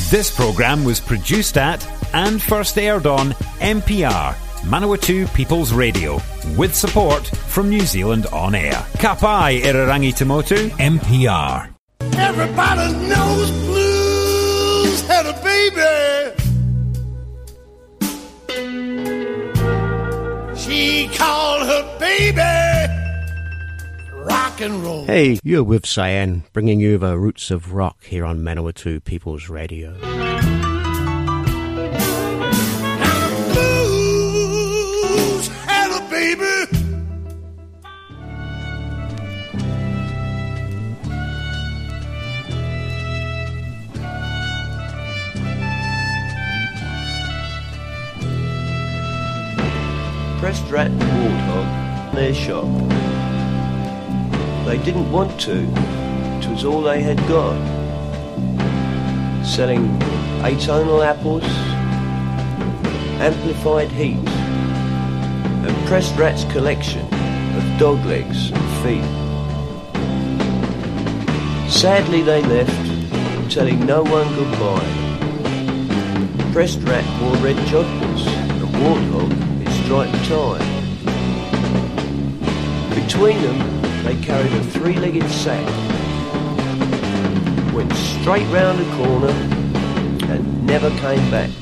This programme was produced at and first aired on MPR, Manawatu People's Radio, with support from New Zealand On Air. Ka pai Irarangi Tamotu, MPR. Everybody knows Blues had a baby. She called her baby rock and roll. Hey, you're with Cyan, bringing you the roots of rock here on Manawatu People's Radio. Blues had a baby. Pressed Rat and Warthog, their shop. They didn't want to, it was all they had got. Selling atonal apples, amplified heat, and Pressed Rat's collection of dog legs and feet. Sadly they left, telling no one goodbye. Pressed Rat wore red jodhpurs, and Warthog striped tie. Between them, they carried a three-legged sack, went straight round the corner, and never came back.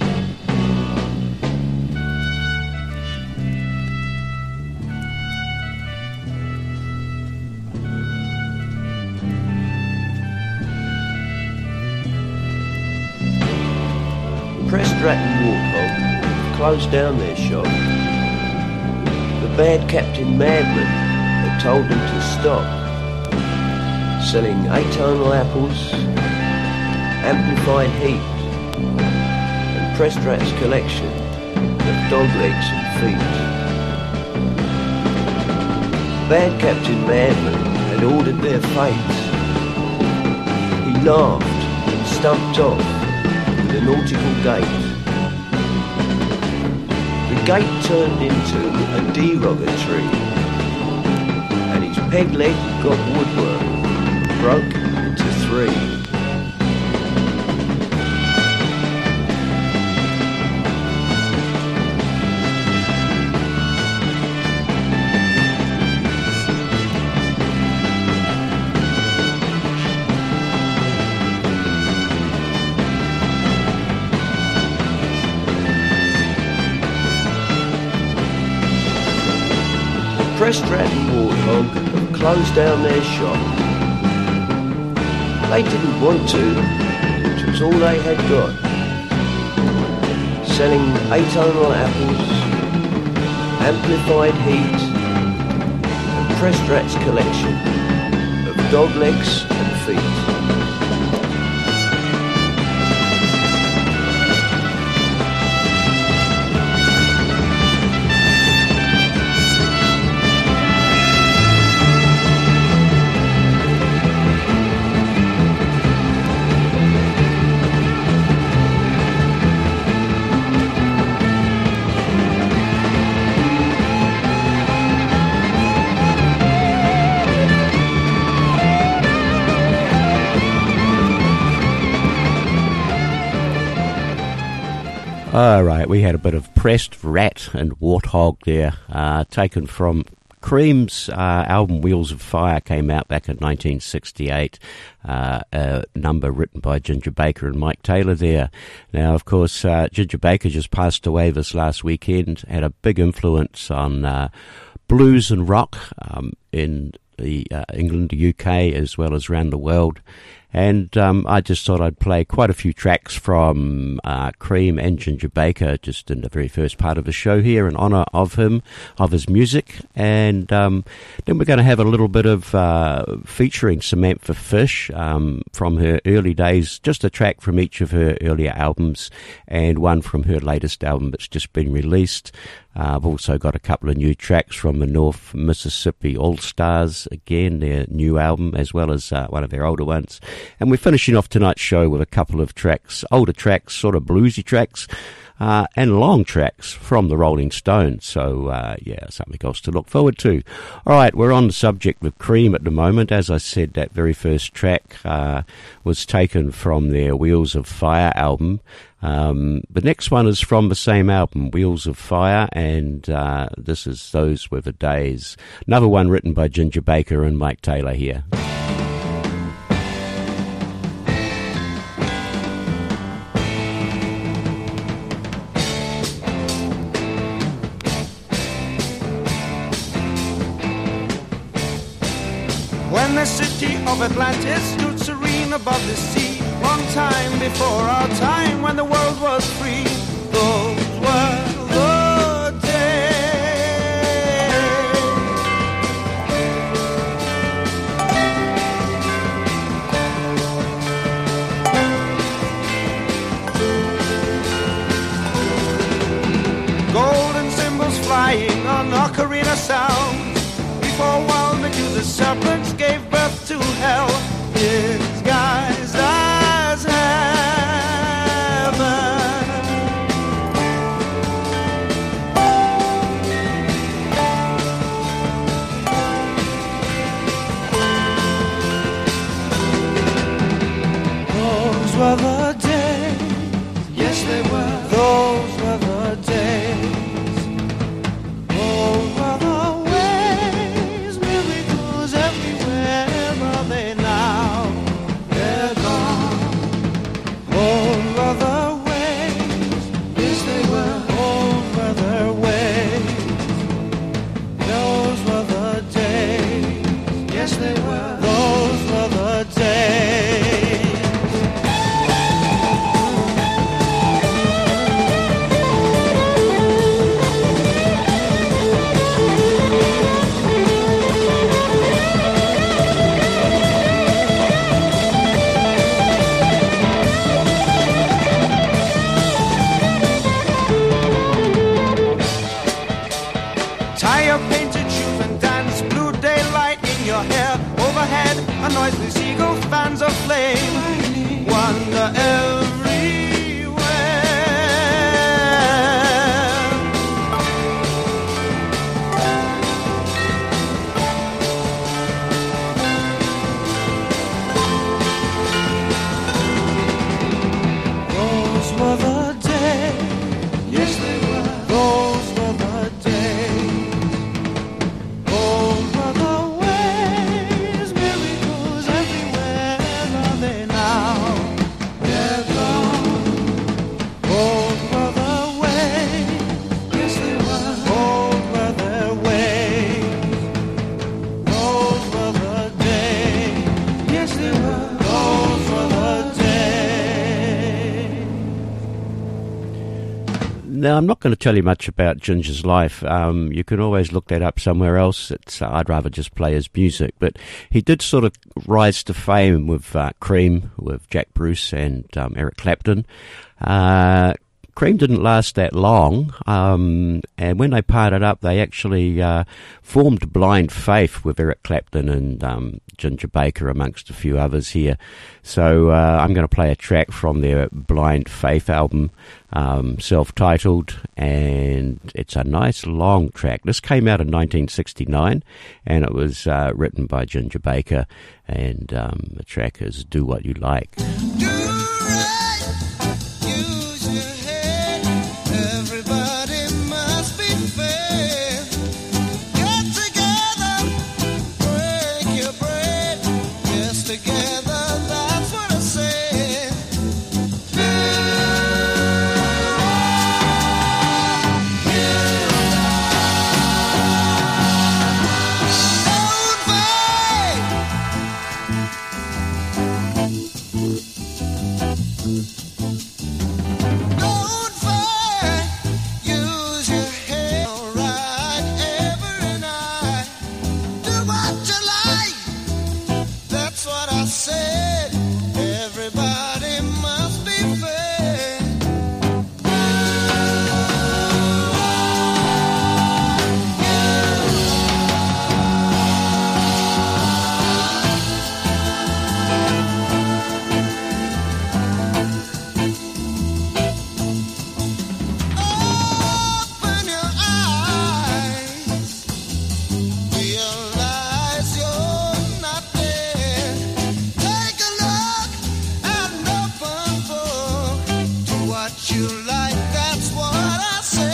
Pressed Rat and Warthog closed down their shop. The bad Captain Madman had told them to stop selling atonal apples, amplified heat, and Pressed Rat's collection of dog legs and feet. Bad Captain Madman had ordered their fate. He laughed and stumped off with a nautical gait. The gate turned into a derogatory, and his peg leg got woodwork, broke into three. Pressed Rat and Warthog have closed down their shop. They didn't want to, it was all they had got. Selling atonal apples, amplified heat, and Pressed Rat's collection of dog legs and feet. All right, we had a bit of Pressed Rat and Warthog there, taken from Cream's album Wheels of Fire, came out back in 1968, a number written by Ginger Baker and Mike Taylor there. Now, of course, Ginger Baker just passed away this last weekend, had a big influence on blues and rock in the England, the UK, as well as around the world. And I just thought I'd play quite a few tracks from Cream and Ginger Baker just in the very first part of the show here in honour of him, of his music. And then we're going to have a little bit of featuring Samantha Fish from her early days, just a track from each of her earlier albums and one from her latest album that's just been released. I've also got a couple of new tracks from the North Mississippi All-Stars, again, their new album, as well as one of their older ones. And we're finishing off tonight's show with a couple of tracks, older tracks, sort of bluesy tracks, and long tracks from the Rolling Stones. So, something else to look forward to. All right, we're on the subject of Cream at the moment. As I said, that very first track was taken from their Wheels of Fire album. The next one is from the same album, Wheels of Fire, and this is Those Were the Days. Another one written by Ginger Baker and Mike Taylor here. When the city of Atlantis stood serene above the sea, long time before our time, when the world was free, those were the days. Golden cymbals flying on ocarina sound, before Wild Medusa serpents gave birth to hell, disguised as heaven. Those were the days, yes they were. Those were the days. Those were the a noiseless eagle, fans of flame, wander everywhere. Those were the days, yes they were. Those were the days. Those were the Now, I'm not going to tell you much about Ginger's life. You can always look that up somewhere else. I'd rather just play his music. But he did sort of rise to fame with Cream, with Jack Bruce and Eric Clapton. Cream didn't last that long, and when they parted up, they actually formed Blind Faith with Eric Clapton and Ginger Baker, amongst a few others here. So I'm going to play a track from their Blind Faith album, self-titled, and it's a nice long track. This came out in 1969, and it was written by Ginger Baker, and the track is Do What You Like. what you like, that's what I say.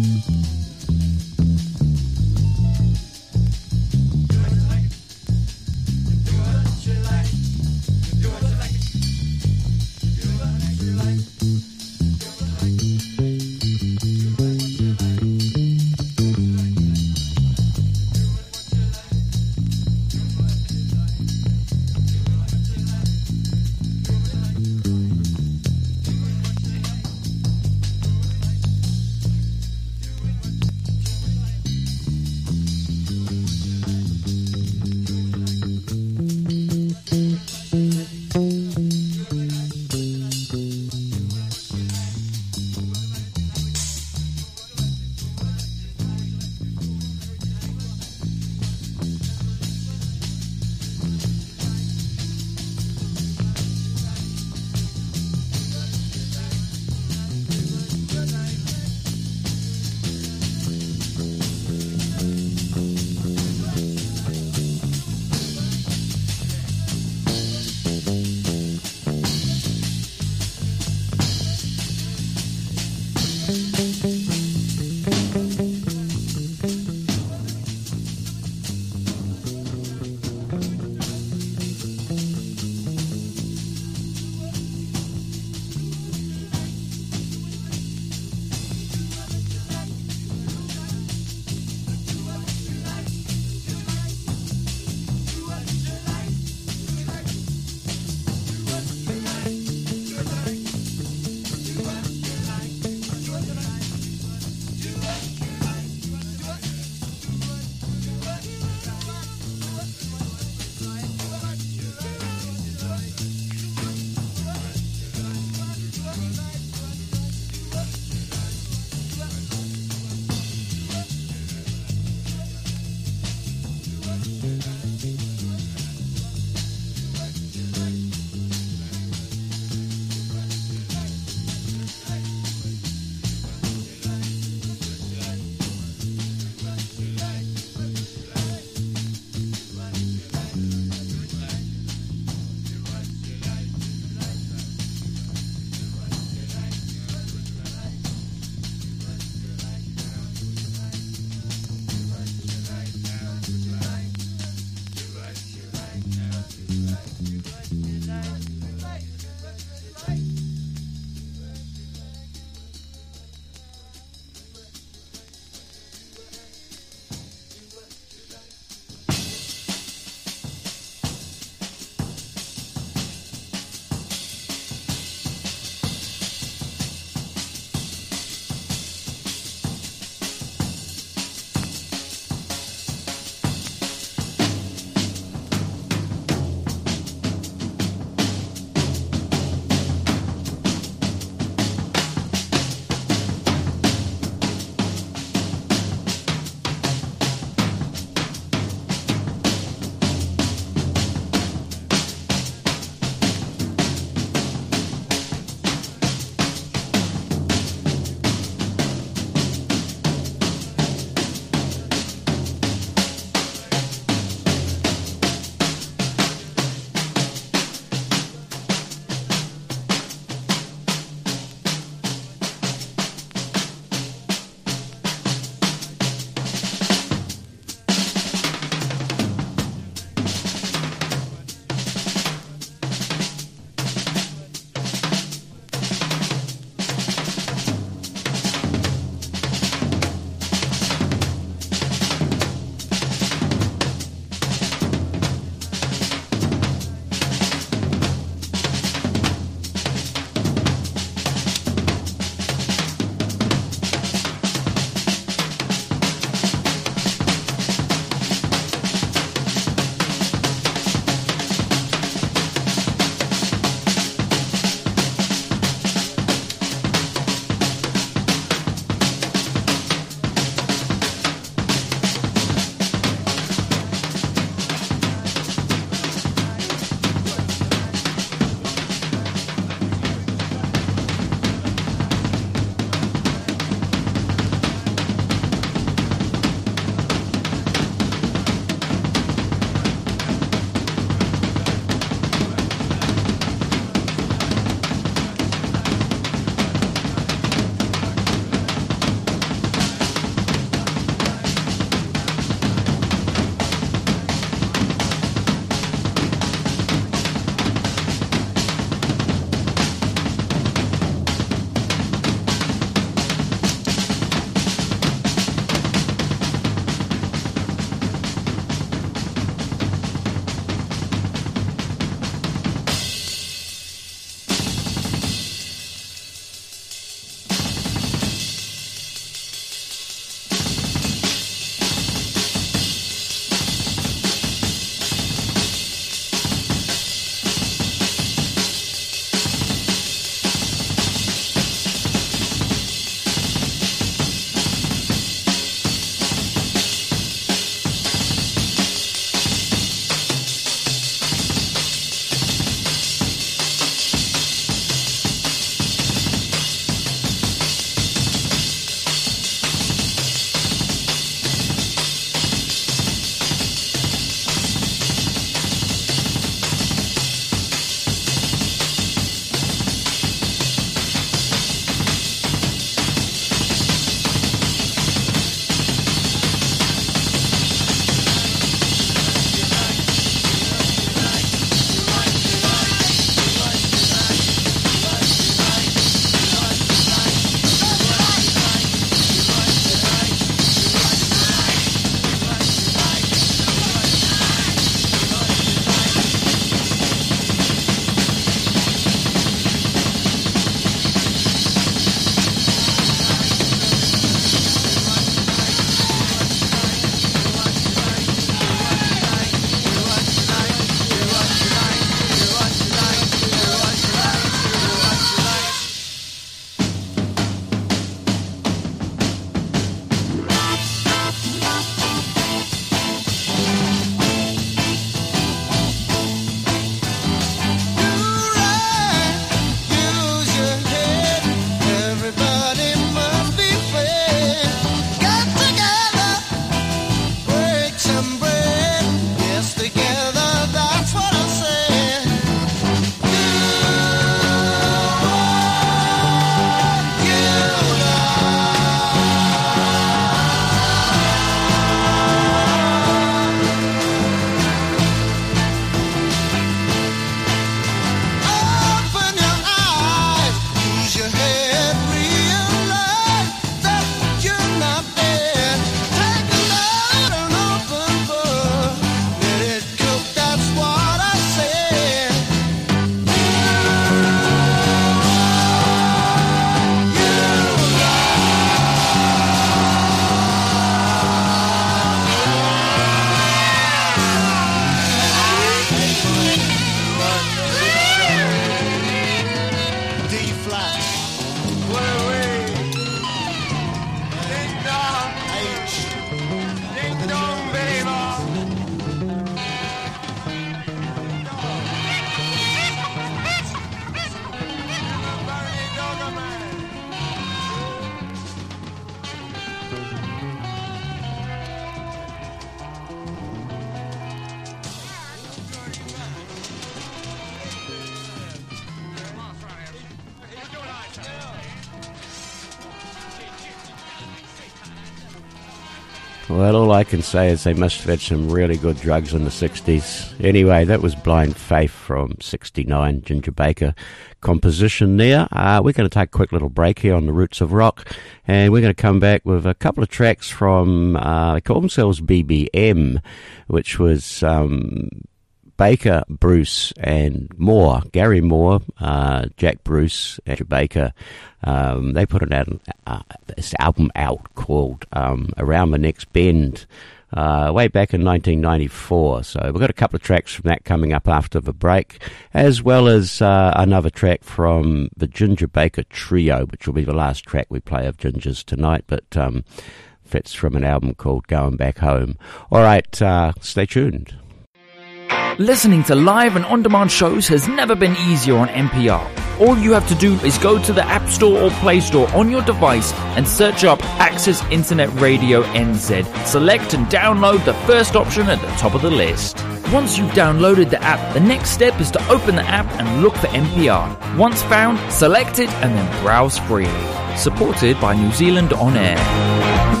Well, all I can say is they must have had some really good drugs in the 60s. Anyway, that was Blind Faith from 69, Ginger Baker composition there. We're going to take a quick little break here on the Roots of Rock, and we're going to come back with a couple of tracks from, they call themselves BBM, which was Baker, Bruce, and Moore. Gary Moore, Jack Bruce, and Baker. They put this album out called Around the Next Bend way back in 1994. So we've got a couple of tracks from that coming up after the break, as well as another track from the Ginger Baker Trio, which will be the last track we play of Ginger's tonight, but fits from an album called Going Back Home. All right, stay tuned. Listening to live and on-demand shows has never been easier on NPR. All you have to do is go to the App Store or Play Store on your device and search up Access Internet Radio NZ. Select and download the first option at the top of the list. Once you've downloaded the app, the next step is to open the app and look for NPR. Once found, select it and then browse freely. Supported by New Zealand On Air.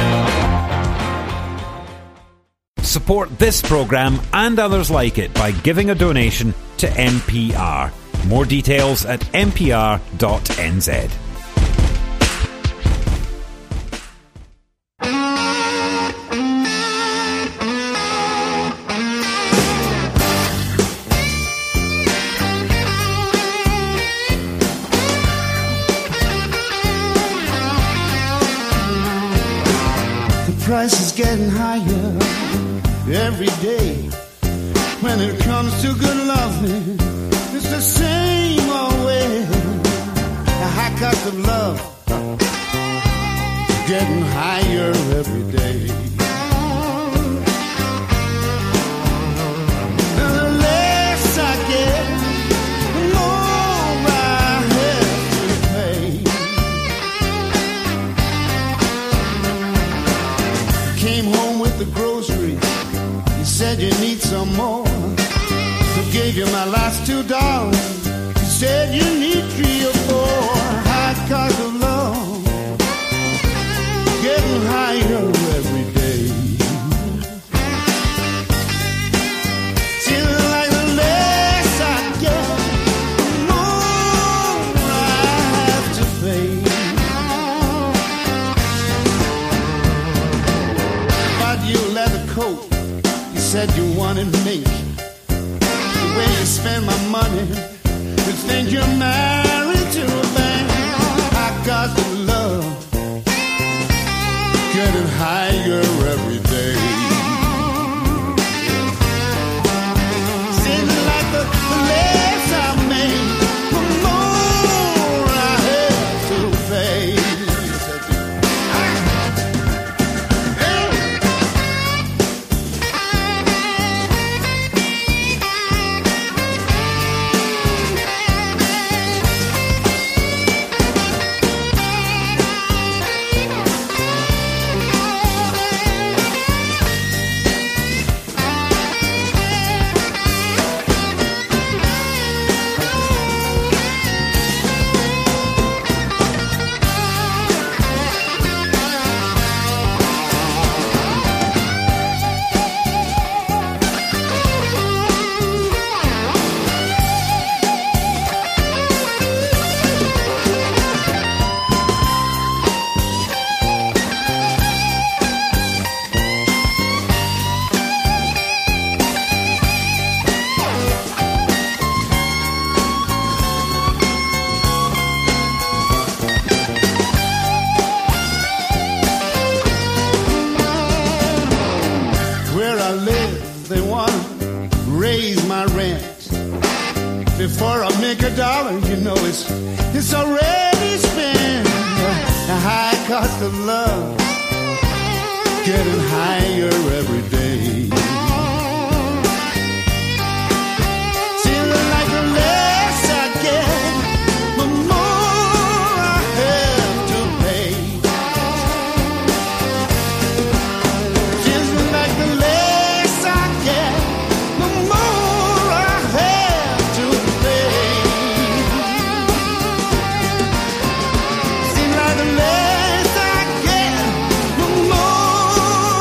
Support this programme and others like it by giving a donation to NPR. More details at npr.nz. The price is getting higher every day. When it comes to good loving, it's the same old way. The high cost of love getting higher every day. And the less I get, the more I have to pay. Came home with the groceries. Said you need some more. So gave you my last $2. You said you need 3 or 4. High cost of love getting higher every day. Seems like the less I get, the more I have to pay. Bought you a leather coat. Said you wanted me. The way you spend my money, you think you're married to a man. I got the love getting higher every day. Seems like the less I make, the more I have to pay. Before I make $1, you know it's already spent. The high cost of love getting higher every day. Seems like the less I get, the more I have to pay. Seems like the less I get, the more I have to pay. Seems like the less I get, the more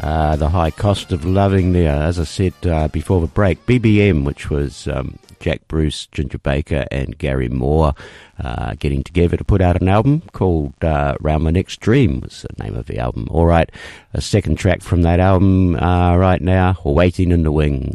The High Cost of Loving there, as I said before the break. BBM, which was Jack Bruce, Ginger Baker and Gary Moore getting together to put out an album called Round My Next Dream was the name of the album. All right, a second track from that album right now, Waiting in the Wings.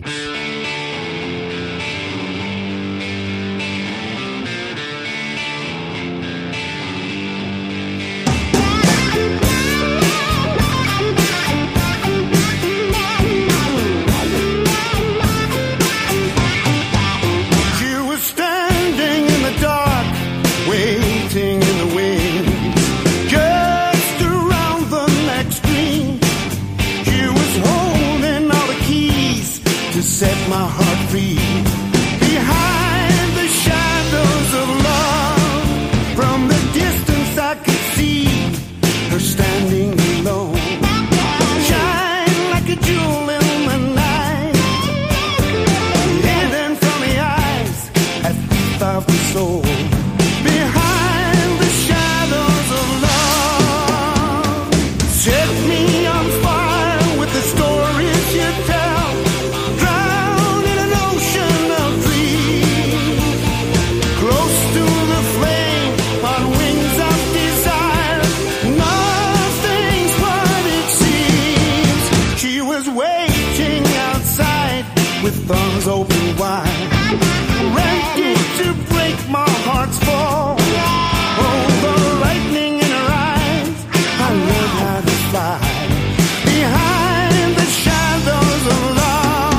Set my heart free behind the shadows of love. From the distance I could see her standing alone, shine like a jewel in the night, hidden from the eyes at the of the soul. Behind the shadows of love, set me on fire with the stories you tell. With arms open wide, ready to break my heart's fall. Oh, the lightning in her eyes, I learned how to fly behind the shadows of love.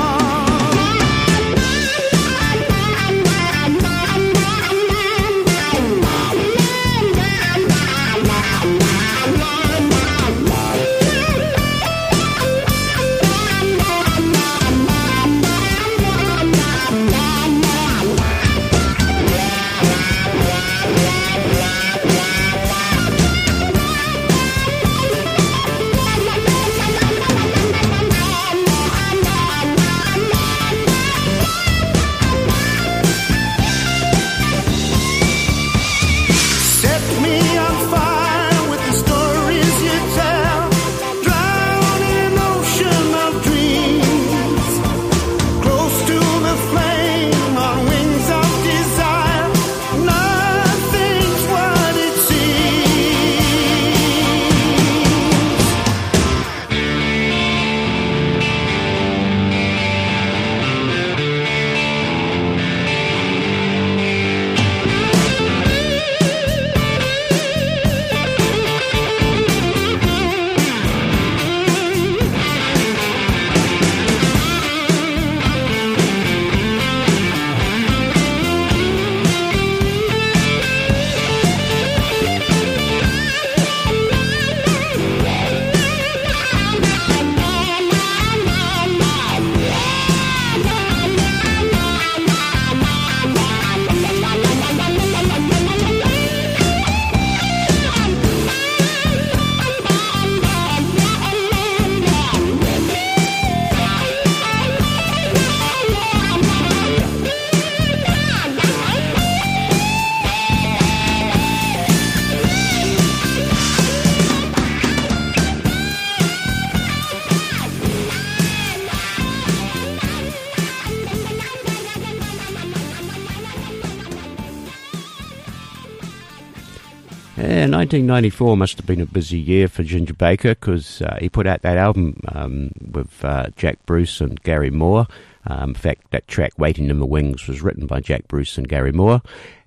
Yeah, 1994 must have been a busy year for Ginger Baker because he put out that album with Jack Bruce and Gary Moore. In fact, that track, Waiting in the Wings, was written by Jack Bruce and Gary Moore.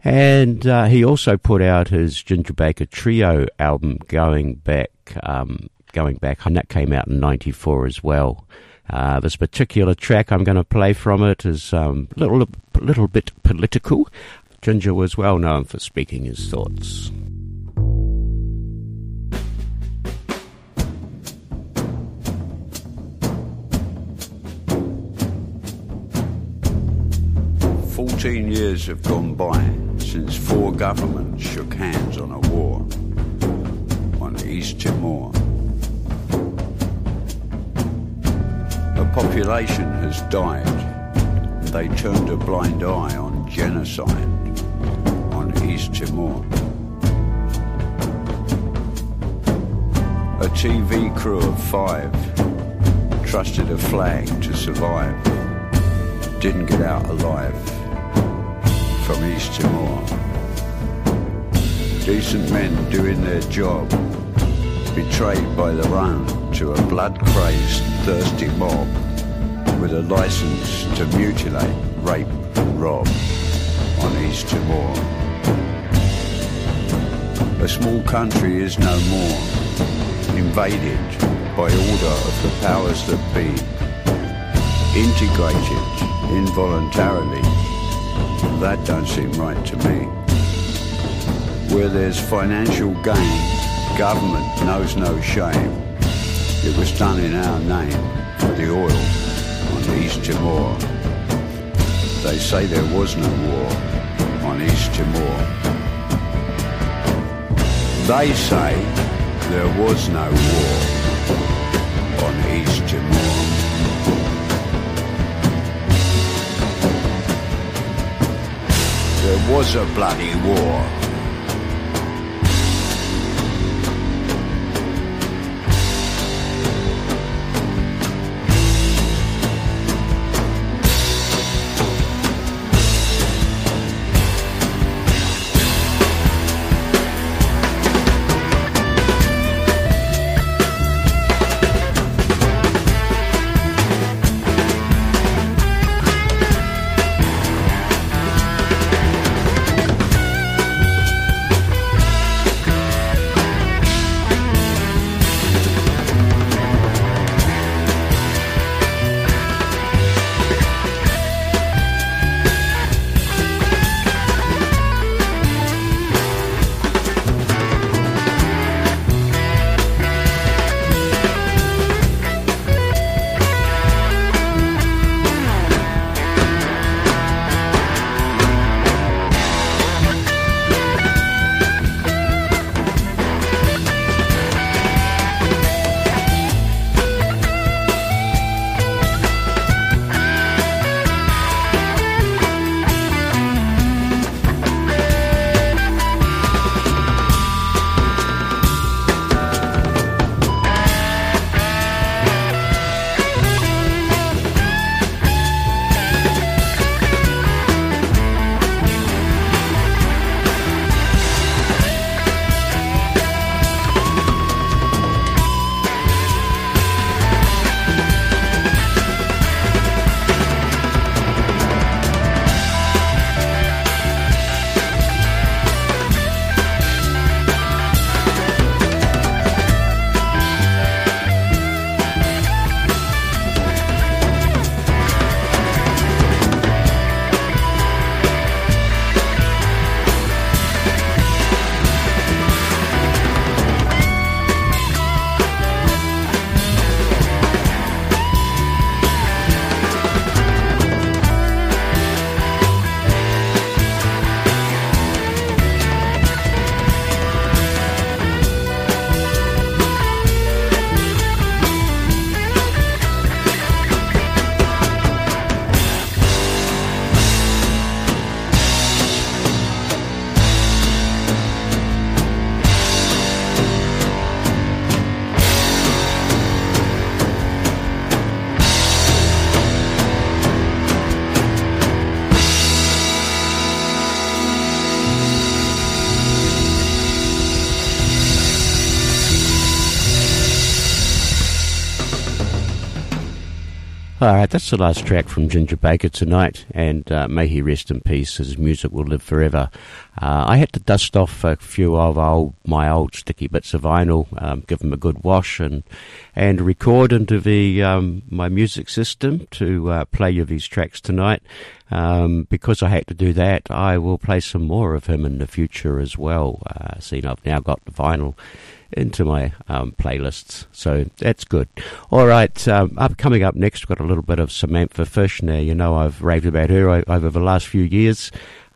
And he also put out his Ginger Baker Trio album going back, and that came out in 94 as well. This particular track I'm going to play from it is a little bit political. Ginger was well known for speaking his thoughts. 14 years have gone by since 4 governments shook hands on a war on East Timor. A population has died. They turned a blind eye on genocide on East Timor. A TV crew of 5 trusted a flag to survive. Didn't get out alive from East Timor. Decent men doing their job, betrayed by their own to a blood-crazed, thirsty mob with a license to mutilate, rape and rob on East Timor. A small country is no more, invaded by order of the powers that be, integrated involuntarily. That don't seem right to me. Where there's financial gain, government knows no shame. It was done in our name for the oil on East Timor. They say there was no war on East Timor. They say there was no war on East Timor. There was a bloody war. All right, that's the last track from Ginger Baker tonight, and may he rest in peace. His music will live forever. I had to dust off a few of my old sticky bits of vinyl, give them a good wash, and record into my music system to play you these tracks tonight. Because I had to do that, I will play some more of him in the future as well. Seeing I've now got the vinyl into my playlists, so that's good. All right, coming up next, we've got a little bit of Samantha Fish. Now, you know I've raved about her over the last few years.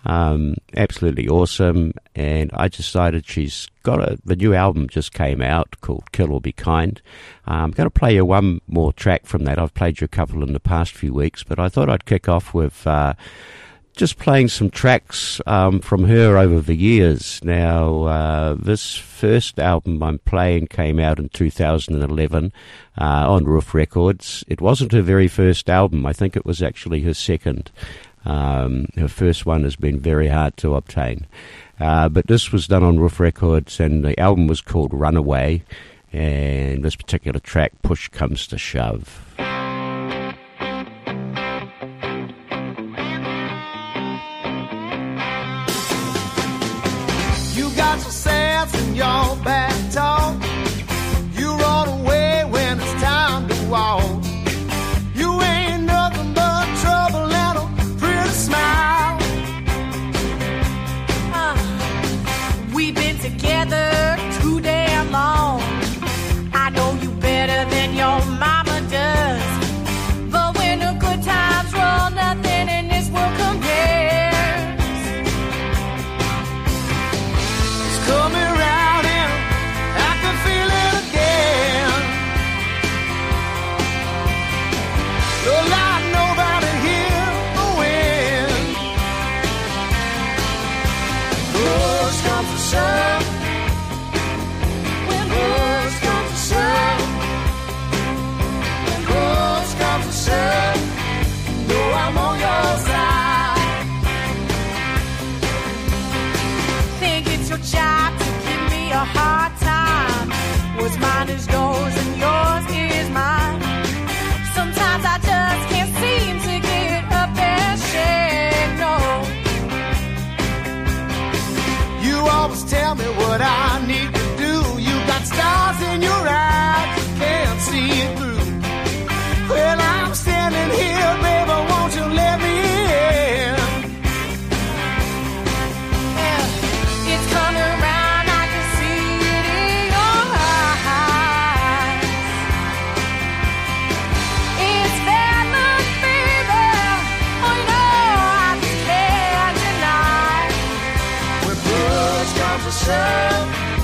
Absolutely awesome, and I decided she's got the new album just came out called Kill or Be Kind. I'm going to play you one more track from that. I've played you a couple in the past few weeks, but I thought I'd kick off with just playing some tracks from her over the years. Now, this first album I'm playing came out in 2011 on Roof Records. It wasn't her very first album. I think it was actually her second. Her first one has been very hard to obtain. But this was done on Roof Records, and the album was called Runaway, and this particular track, Push Comes to Shove. Your back talk, you run away when it's time to walk. You ain't nothing but trouble and a pretty smile. We've been together too damn long. I know you better than your mama does. But when the good times roll, nothing in this world compares. It's coming around. When push comes to shove, when push comes to shove, know I'm on your side. Think it's your job to give me a hard time. What's mine is yours and yours is mine. Sometimes I just can't seem to get up and share, no. You always tell me what I need to do. You got stars in your eyes, you can't see it through. Well, I'm standing here, baby, won't you let me in? Yeah, it's coming around, I can see it in your eyes. It's bad luck, baby, oh no, I just can't deny. When push comes to shove,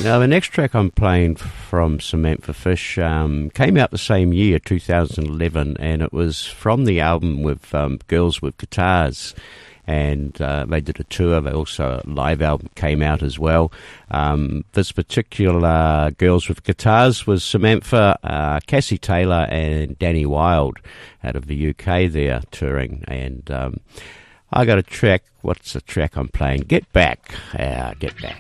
Now, the next track I'm playing from Samantha Fish came out the same year, 2011, and it was from the album with Girls with Guitars. And they did a tour. They also, a live album came out as well. This particular Girls with Guitars was Samantha, Cassie Taylor and Danny Wilde out of the UK there touring. And I got a track. What's the track I'm playing? Get Back. Get Back.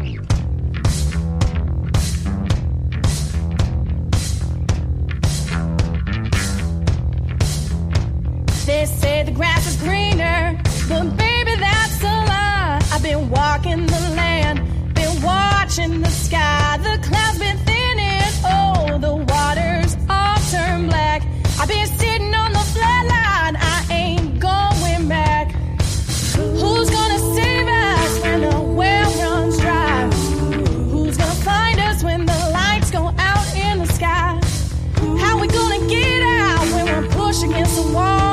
They say the grass is greener, but baby, that's a lie. I've been walking the land, been watching the sky. The clouds been thinning, oh, the waters all turn black. I've been sitting on the flat line, I ain't going back. Who's gonna save us when the well runs dry? Who's gonna find us when the lights go out in the sky? How we gonna get out when we're pushed against the wall?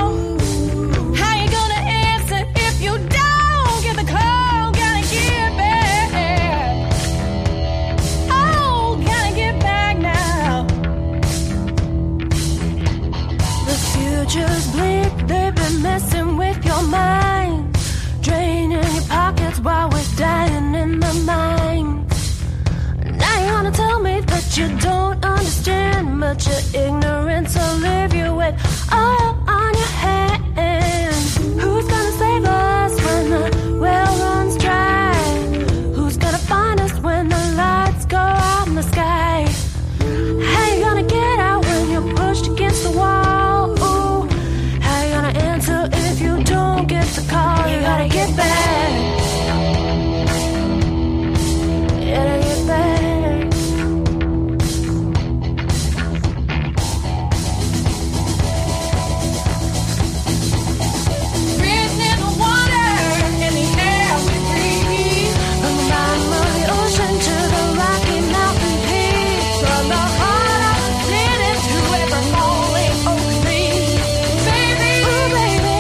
Just blink, they've been messing with your mind, draining your pockets while we're dying in the mines. Now you wanna tell me that you don't understand, but your ignorance will leave you with all on your hands. Who's gonna save us when the well runs dry? Who's gonna find us when the lights go out in the sky? How you gonna get out when you're pushed against the wall? If you don't get the call, you gotta get back. You gotta get back. Breathing in the water, in the air we breathe. From the bottom of the ocean to the Rocky Mountain peaks, from the heart of the city to every falling oak tree. Baby, ooh baby.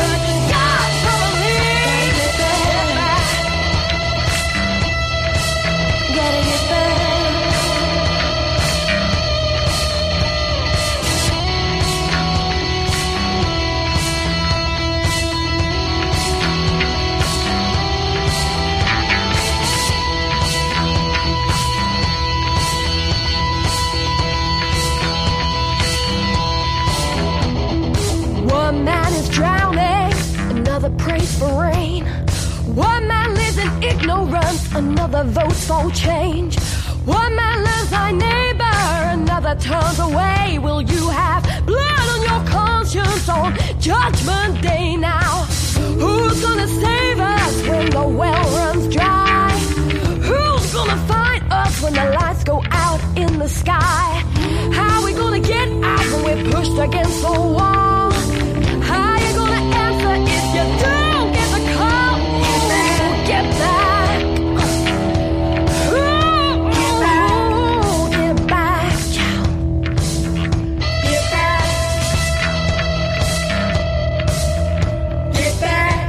One man is drowning, another prays for rain. One man lives in ignorance, another votes for change. One man loves thy neighbor, another turns away. Will you have blood on your conscience on Judgment Day now? Who's gonna save us when the well runs dry? Who's gonna find us when the lights go out in the sky? How are we gonna get out when we're pushed against the wall? How you gonna answer if you don't get the call? Get back. Ooh, get back. Get back. Get back. Get back.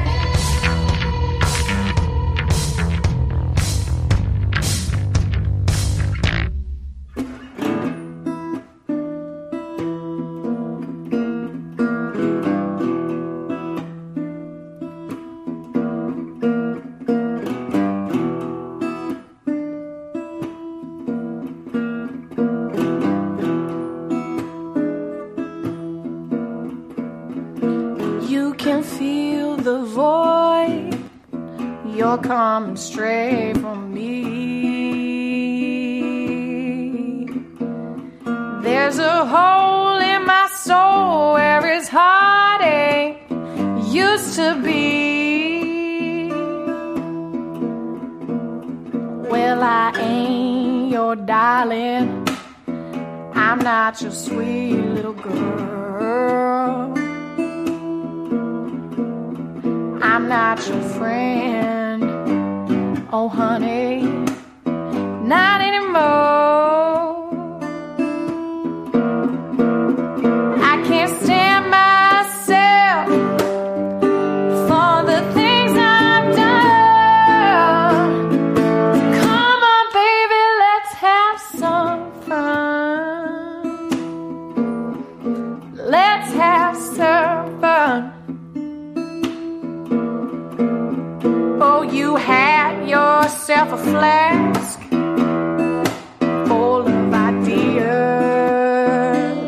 You're coming straight from me. There's a hole in my soul where his heartache used to be. Well, I ain't your darling, I'm not your sweet little girl. I'm not your friend, oh honey, not anymore. I can't stand myself for the things I've done. Come on, baby, flask full of ideas.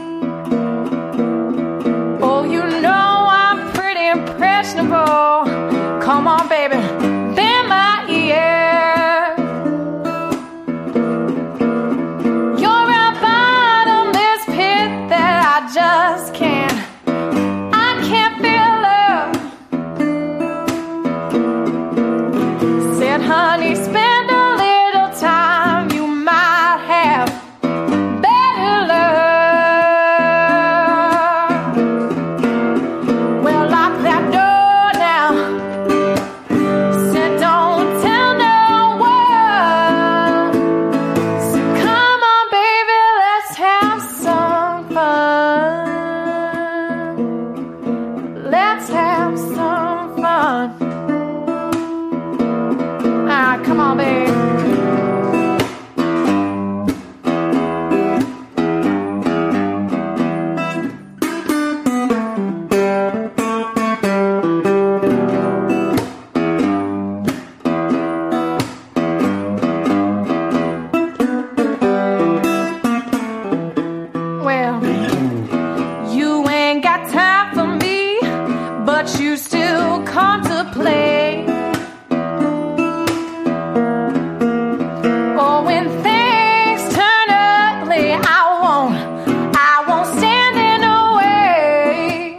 Oh, you know I'm pretty impressionable. Come on, baby, bend my ear. You're a bottomless pit that I just can't fill up. Said, honey, spend a little time, you might have better luck. Well, lock that door now. Said, don't tell no one. So come on, baby, let's have some fun. Let's have some fun. Ah, come on, babe. Well, you ain't got time for me, but you still contemplate. Oh, when things turn ugly, I won't stand in the way.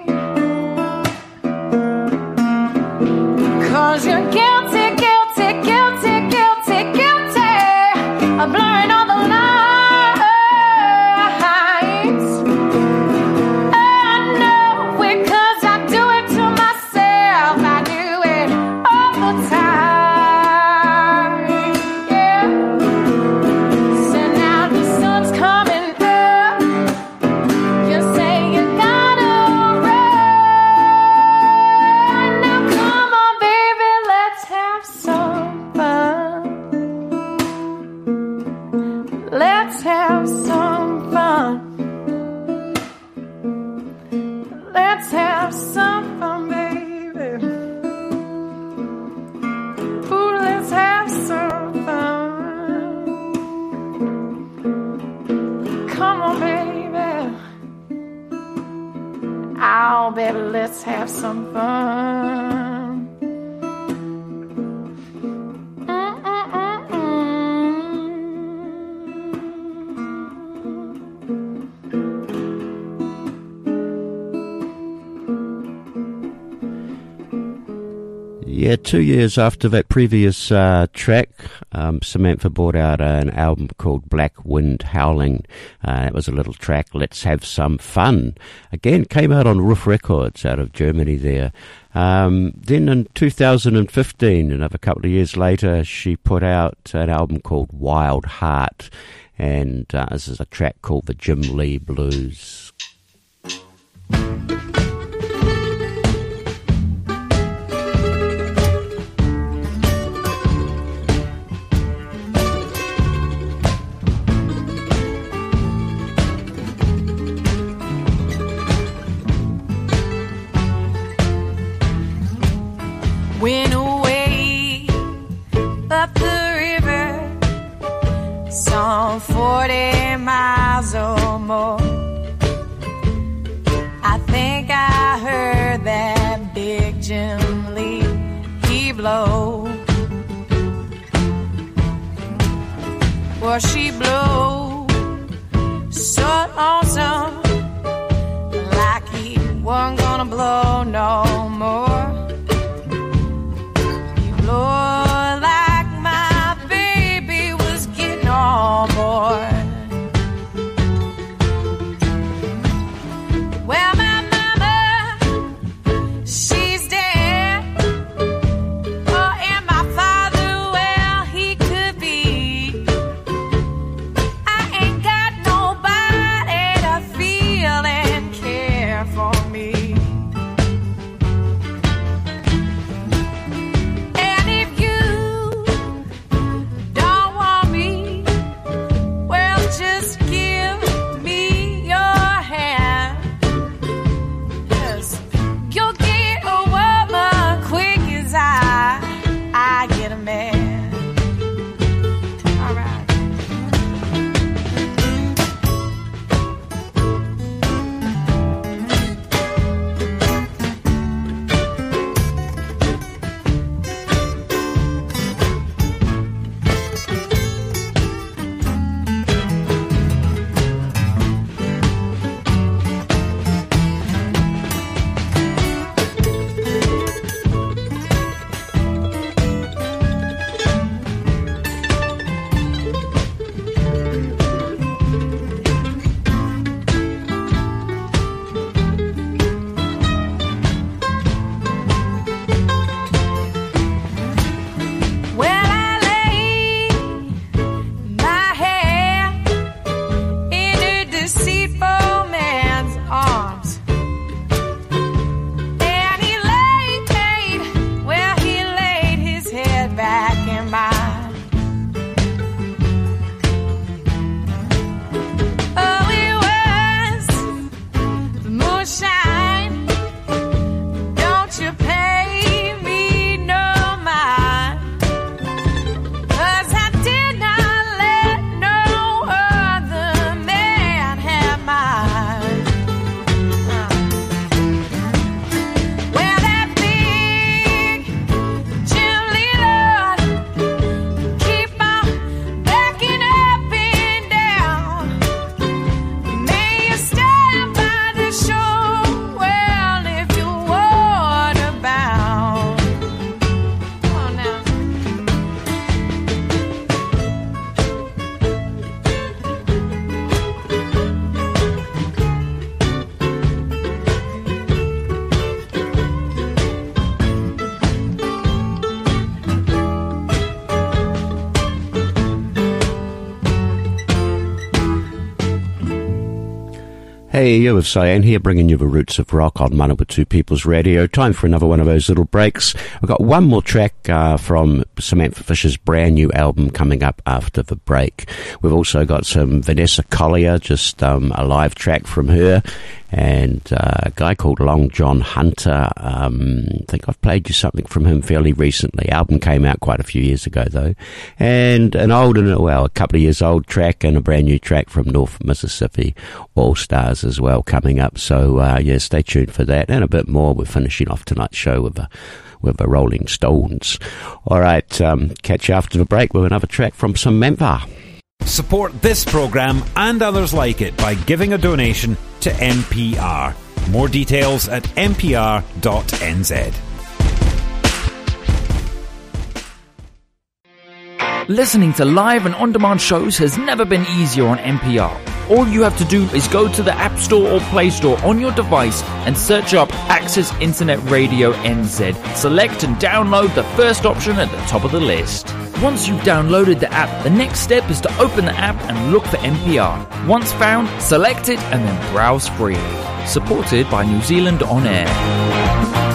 'Cause you're guilty, guilty, guilty, guilty, guilty of blurring all the lines. I know it 'cause I do it to myself. I do it all the time. Yeah. So now the sun's coming up. You say you gotta run. Now come on, baby, let's have some fun. Let's have some fun. Let's have some fun, baby. Ooh, let's have some fun. Come on, baby. Oh, baby, let's have some fun. Yeah, 2 years after that previous track, Samantha brought out an album called Black Wind Howling. It was a little track, Let's Have Some Fun. Again, came out on Roof Records out of Germany there. Then in 2015, another couple of years later, she put out an album called Wild Heart. And this is a track called The Jim Lee Blues. Went away up the river, some 40 miles or more. I think I heard that big Jim Lee, he blow. Well, she blow so lonesome, like he wasn't gonna blow no more. Lord, like my baby was getting on board. Well, my mama, she's dead. Oh, and my father, well, he could be. I ain't got nobody to feel and care for me. Hey, you with Cyan here, bringing you the roots of rock on Manawatu People's Radio. Time for another one of those little breaks. We've got one more track from Samantha Fisher's brand new album coming up after the break. We've also got some Vanessa Collier, just a live track from her, and a guy called Long John Hunter. I think I've played you something from him fairly recently. Album came out quite a few years ago, though. And an old and, well, a couple of years old track and a brand new track from North Mississippi All Stars as well coming up. So, yeah, stay tuned for that and a bit more. We're finishing off tonight's show with the Rolling Stones. All right, catch you after the break with another track from Samantha. Support this programme and others like it by giving a donation to NPR. More details at npr.nz. Listening to live and on-demand shows has never been easier on NPR. All you have to do is go to the App Store or Play Store on your device and search up Access Internet Radio NZ. Select and download the first option at the top of the list. Once you've downloaded the app, the next step is to open the app and look for NPR. Once found, select it and then browse freely. Supported by New Zealand On Air.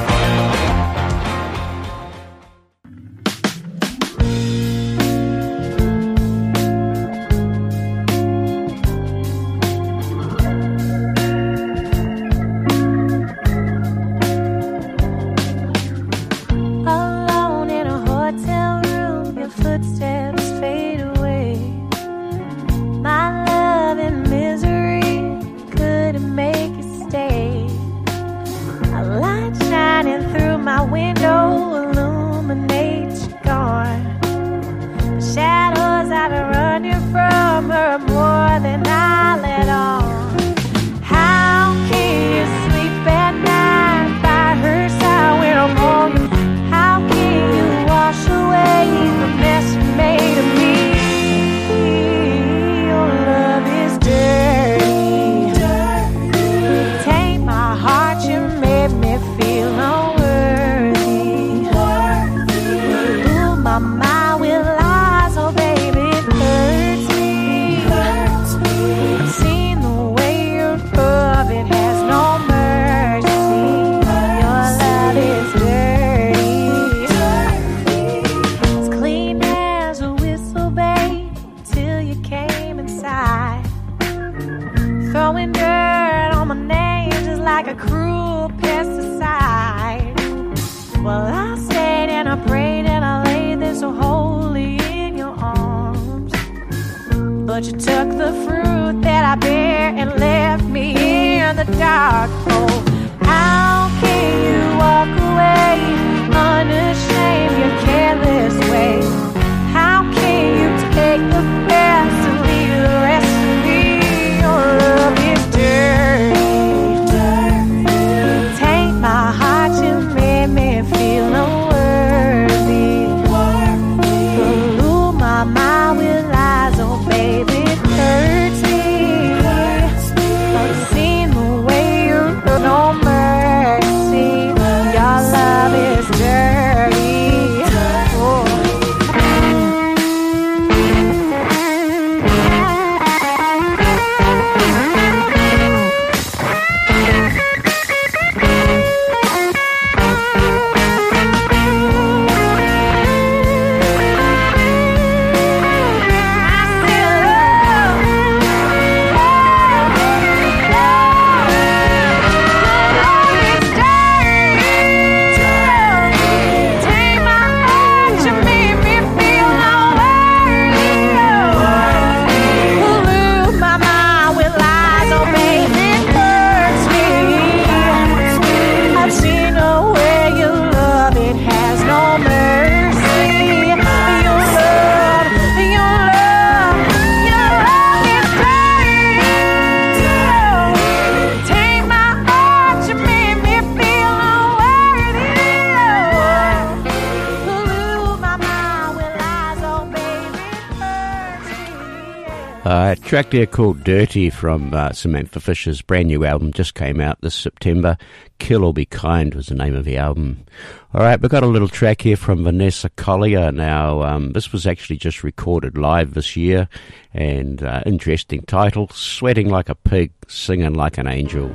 right, track there called Dirty from Samantha Fisher's brand new album, just came out this September. Kill or Be Kind was the name of the album. All right, we've got a little track here from Vanessa Collier. Now, this was actually just recorded live this year, and interesting title, Sweating Like a Pig, Singing Like an Angel.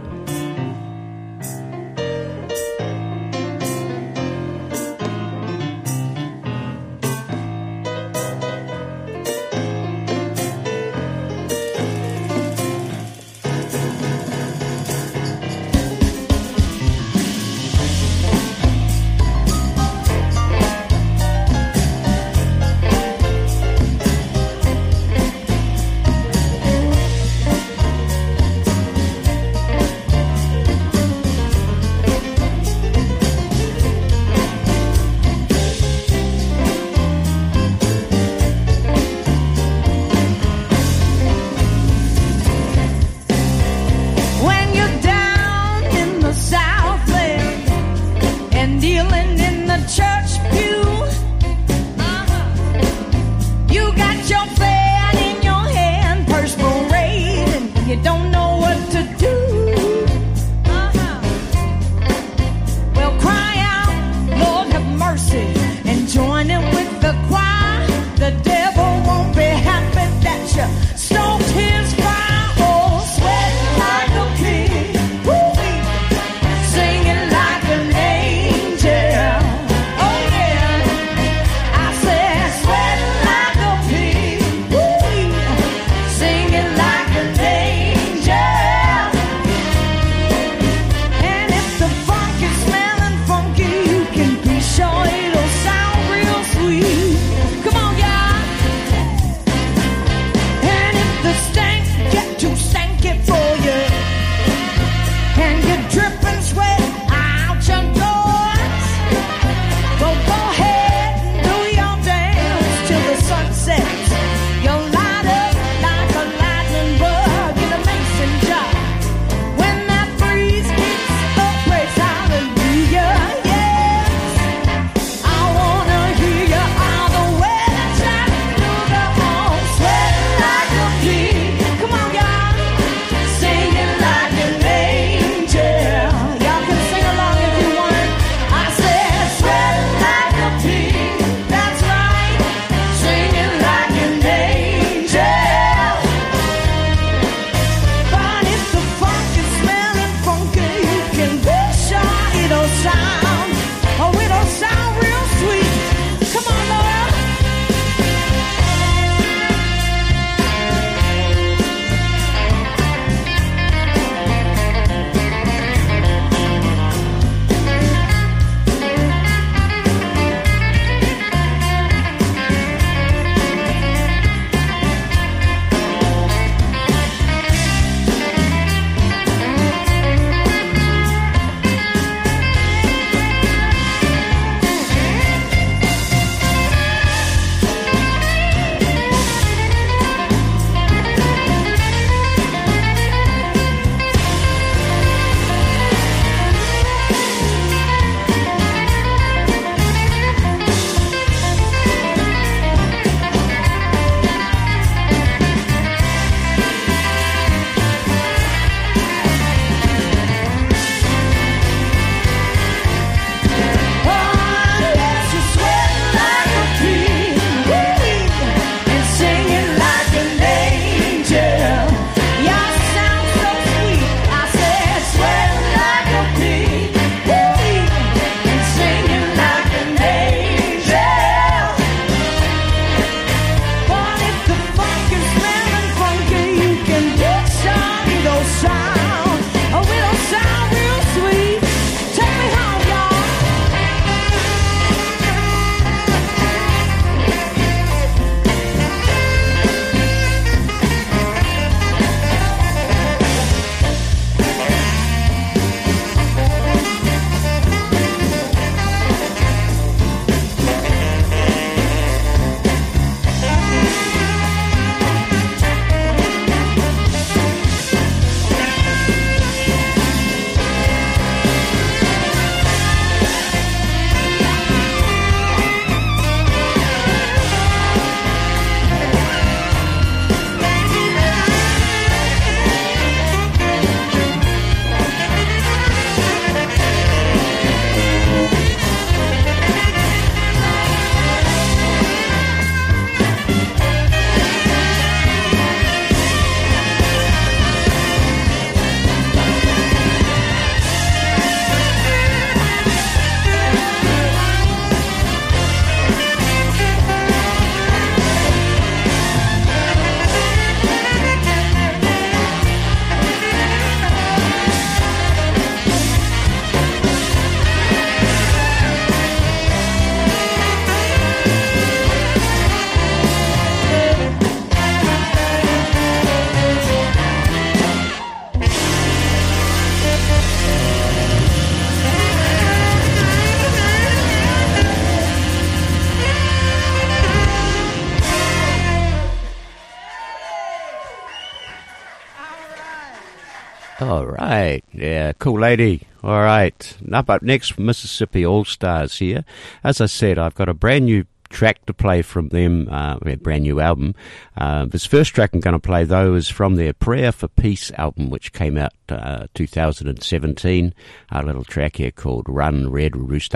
All right. Yeah, cool lady. All right. Up next, Mississippi All-Stars here. As I said, I've got a brand new track to play from them, a brand new album. This first track I'm going to play, though, is from their Prayer for Peace album, which came out 2017. A little track here called Run, Red Rooster.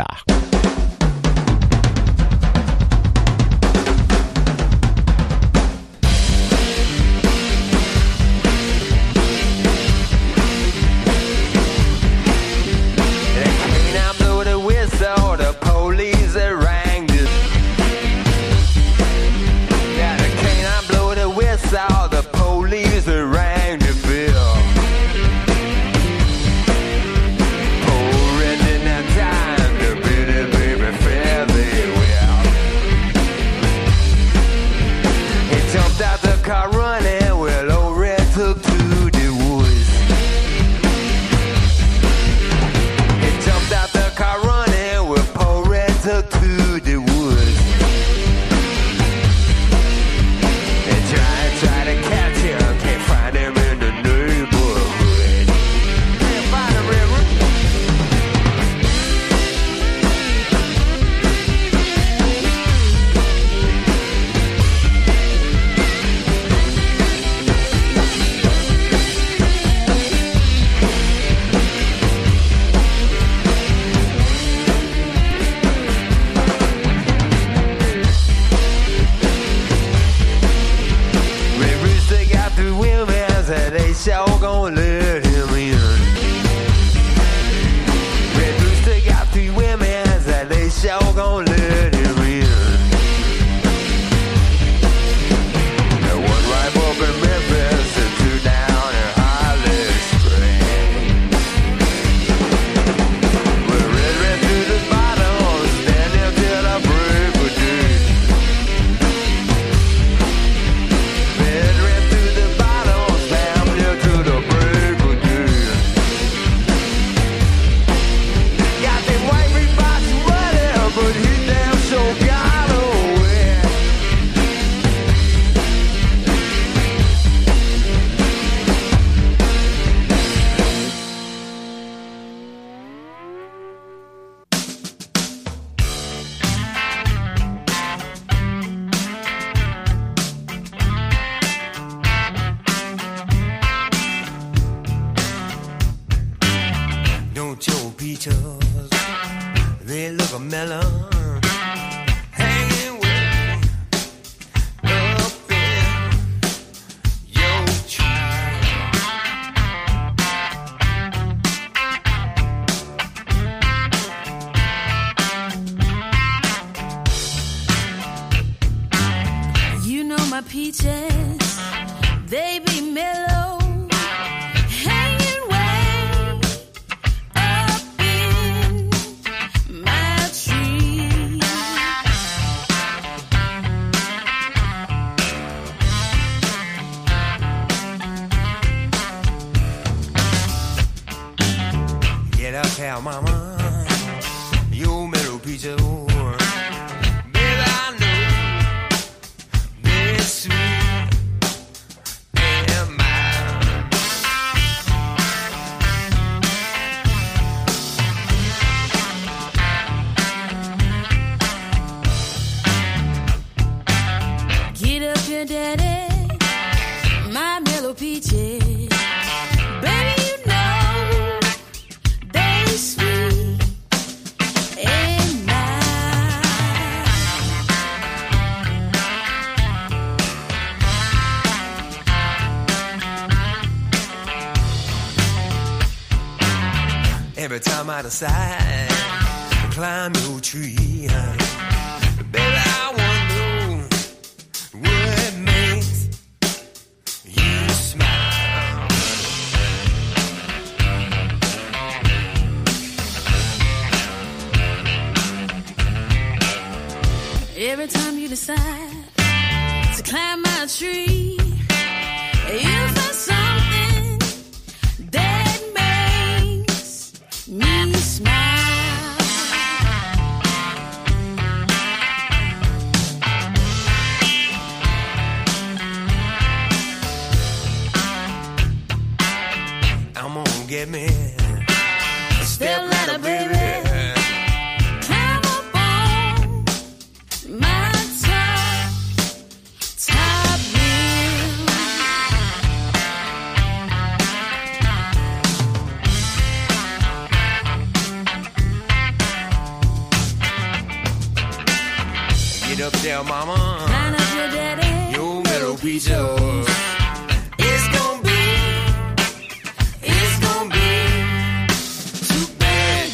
Every time I decide to climb your tree, baby, I wonder what makes you smile. Every time you decide to climb my tree, you find something that makes me smile. I'm get me. Step ladder, baby. Travel on my top wheel. Get up there, mama. Line up your daddy. Your middle piece of. It's gonna be too bad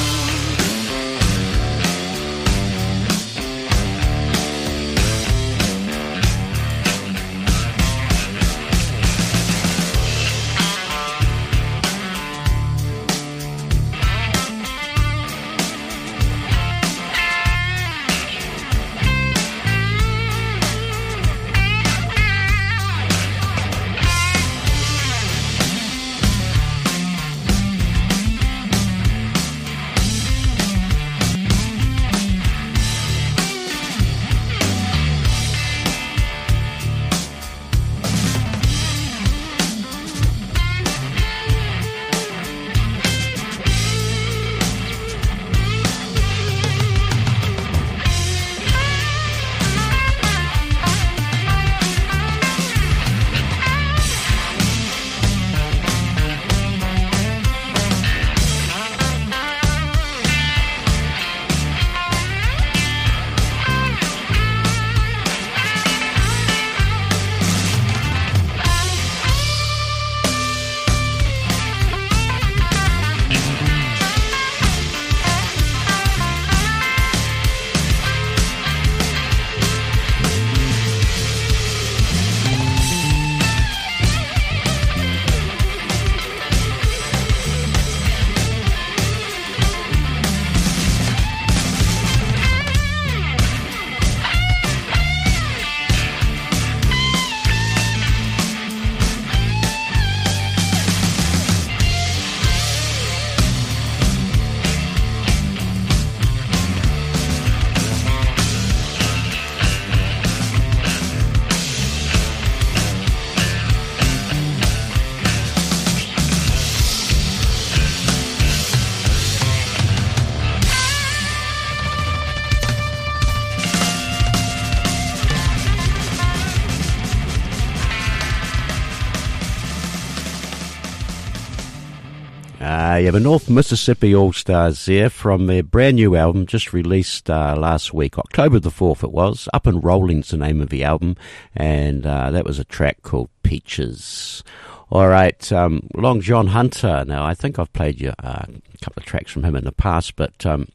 You have a North Mississippi All-Stars there from their brand new album just released last week, October the 4th it was. Up and Rolling's the name of the album, and that was a track called Peaches. All right, Long John Hunter. Now, I think I've played you a couple of tracks from him in the past, but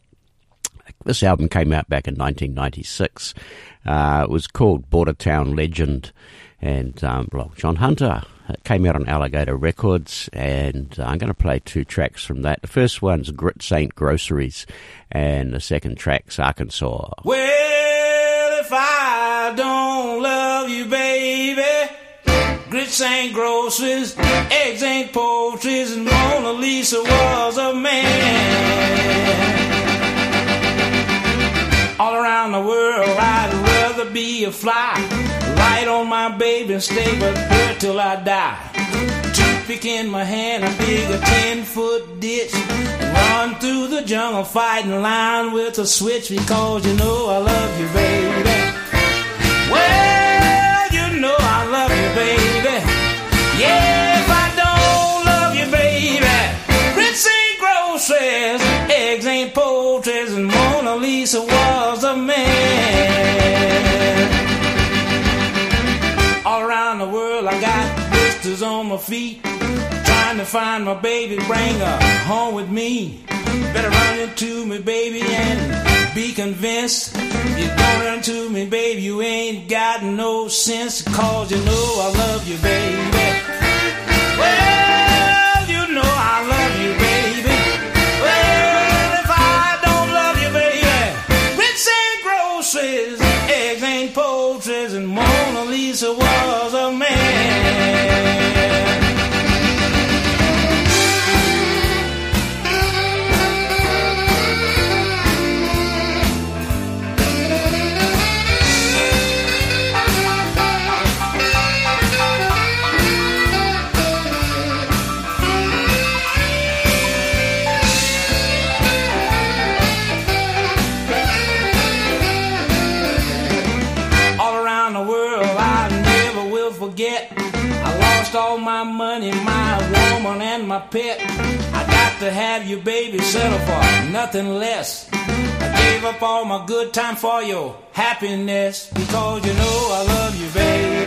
this album came out back in 1996. It was called Bordertown Legend, and Long John Hunter. It came out on Alligator Records, and I'm going to play two tracks from that. The first one's Grits Ain't Groceries, and the second track's Arkansas. Well, if I don't love you, baby, grits ain't groceries, eggs ain't poultries, and Mona Lisa was a man. All around the world, I'd rather be a fly, light on my baby and stay with her till I die. Toothpick in my hand, I dig a 10-foot ditch, run through the jungle fighting line with a switch, because you know I love you, baby. Well, you know I love you, baby. Yeah, if I don't love you, baby, grits ain't groceries, eggs ain't poultries, and Mona Lisa was a man. All around the world I got blisters on my feet, trying to find my baby, bring her home with me. Better run into me, baby, and be convinced. If you don't run to me, baby, you ain't got no sense, cause you know I love you, baby. Well, you know I love you, baby. Well, if I don't love you, baby, grits ain't groceries, eggs ain't poultries, and Mona Lisa was a man. I lost all my money, my woman and my pet. I got to have you, baby, settle for nothing less. I gave up all my good time for your happiness, because you know I love you, baby.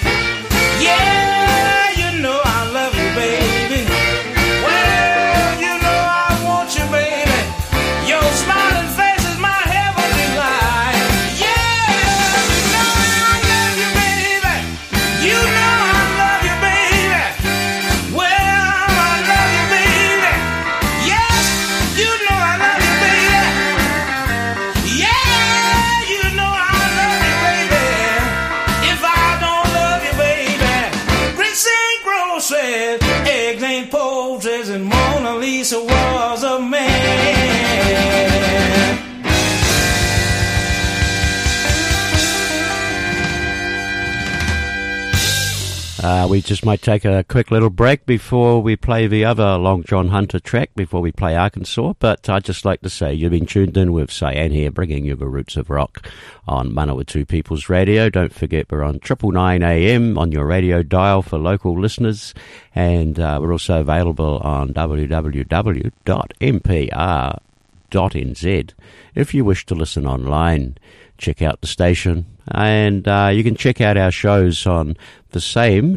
Yeah, you know I love you, baby. Well, you know I want you, baby. Your smiling face is my heavenly light. Yeah, you know I love you, baby. You know I love you, baby. Well, I love you, baby. Yes, you know I love you, baby. Yeah, you know I love you, baby. If I don't love you, baby, Prince St. Rose says eggs ain't poses and Mona Lisa was a man. We just might take a quick little break before we play the other Long John Hunter track, before we play Arkansas. But I'd just like to say you've been tuned in with Cyan here, bringing you the roots of rock on Manawatu People's Radio. Don't forget we're on 999 AM on your radio dial for local listeners, and we're also available on www.mpr.nz. If you wish to listen online, check out the station, and you can check out our shows on the same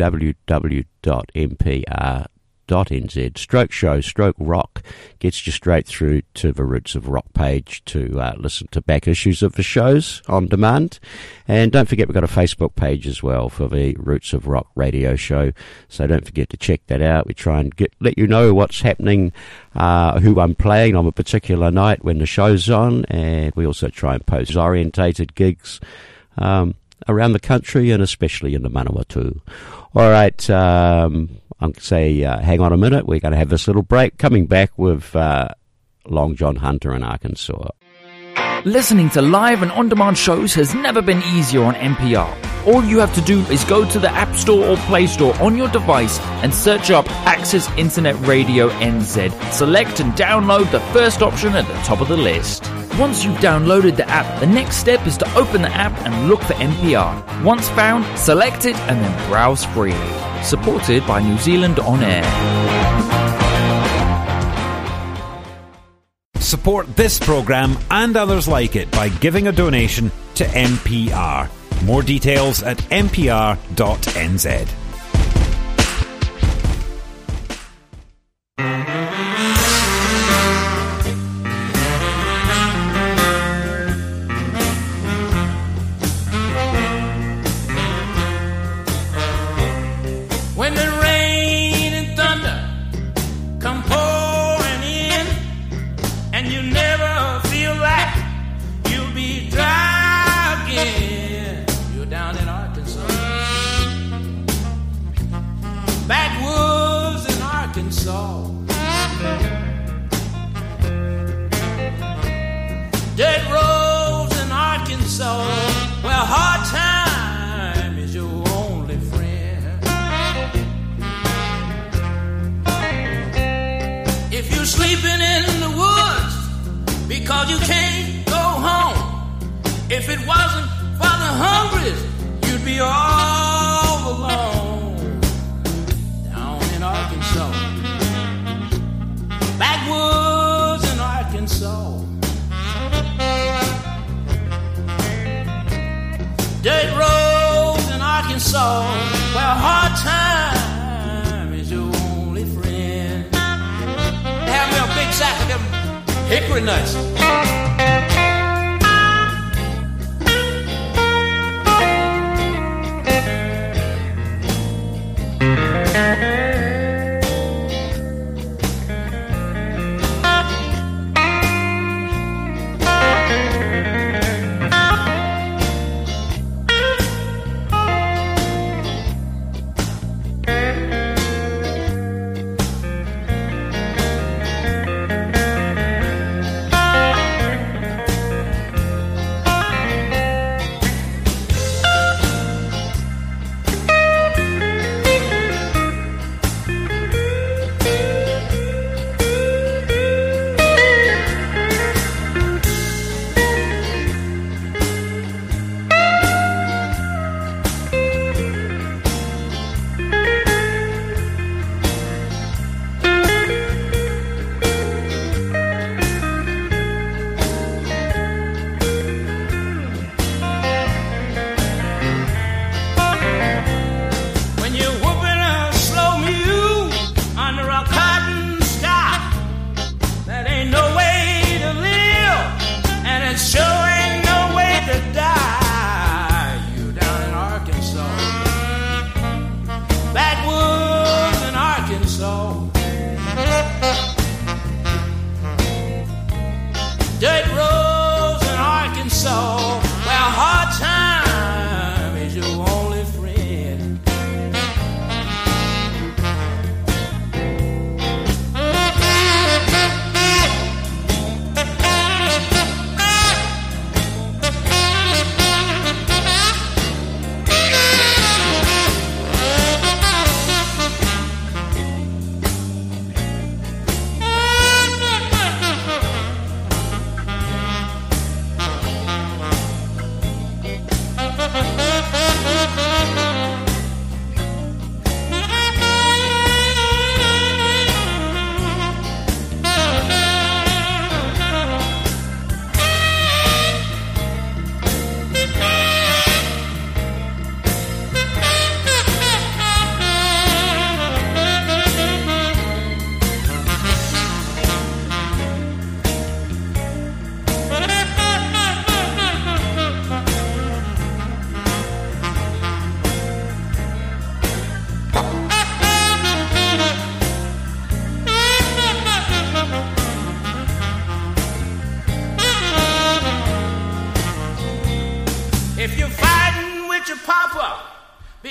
www.mpr.nz. Stroke Show, Stroke Rock gets you straight through to the Roots of Rock page to listen to back issues of the shows on demand. And don't forget we've got a Facebook page as well for the Roots of Rock radio show, so don't forget to check that out. We try and let you know what's happening, who I'm playing on a particular night when the show's on, and we also try and post orientated gigs around the country and especially in the Manawatu. All right, I'm going to say hang on a minute. We're going to have this little break. Coming back with Long John Hunter in Arkansas. Listening to live and on-demand shows has never been easier on NPR. All you have to do is go to the App Store or Play Store on your device and search up Access Internet Radio NZ. Select and download the first option at the top of the list. Once you've downloaded the app, the next step is to open the app and look for NPR. Once found, select it and then browse freely. Supported by New Zealand On Air. Support this programme and others like it by giving a donation to NPR. More details at npr.nz. When the rain and thunder come pouring in, and you never feel like you'll be dry again. You're down in Arkansas, backwoods in Arkansas, dirt roads in Arkansas, where hard time is your only friend. If you're sleeping in the woods because you can't go home, if it wasn't for the hungry, you'd be all alone. Down in Arkansas, backwoods in Arkansas, dirt roads in Arkansas, where hard time is your only friend. Have me a big sack of them hickory nuts.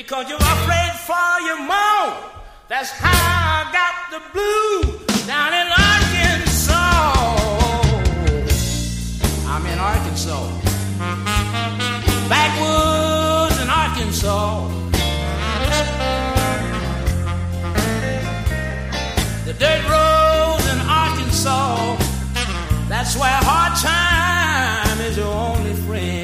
because you're afraid for your mom. That's how I got the blues down in Arkansas. I'm in Arkansas, backwoods in Arkansas. The dirt roads in Arkansas, that's where hard time is your only friend.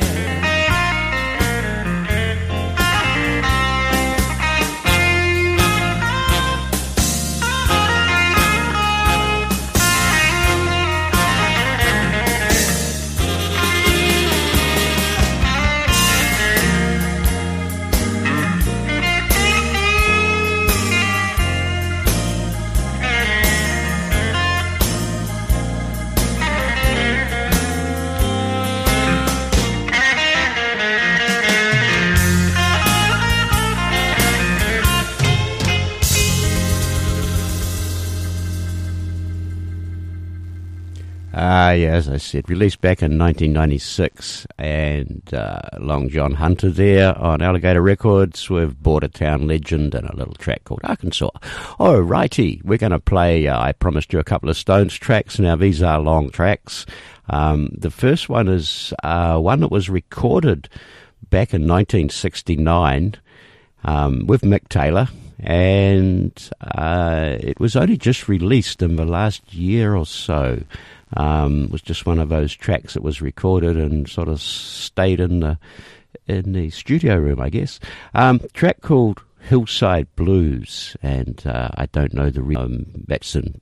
Yeah, as I said, released back in 1996, and Long John Hunter there on Alligator Records with Border Town Legend and a little track called Arkansas. Oh, righty, we're going to play, I promised you a couple of Stones tracks. Now, these are long tracks. The first one is one that was recorded back in 1969 with Mick Taylor, and it was only just released in the last year or so. It was just one of those tracks that was recorded and sort of stayed in the studio room, I guess. Track called Hillside Blues, and I don't know the that's in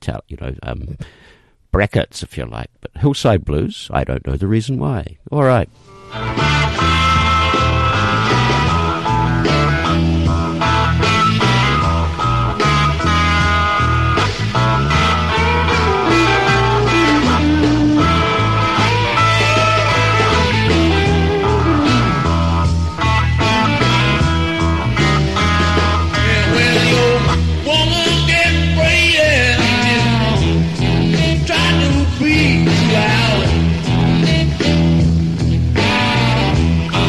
brackets, if you like, but Hillside Blues, I don't know the reason why. All right. Try to be loud.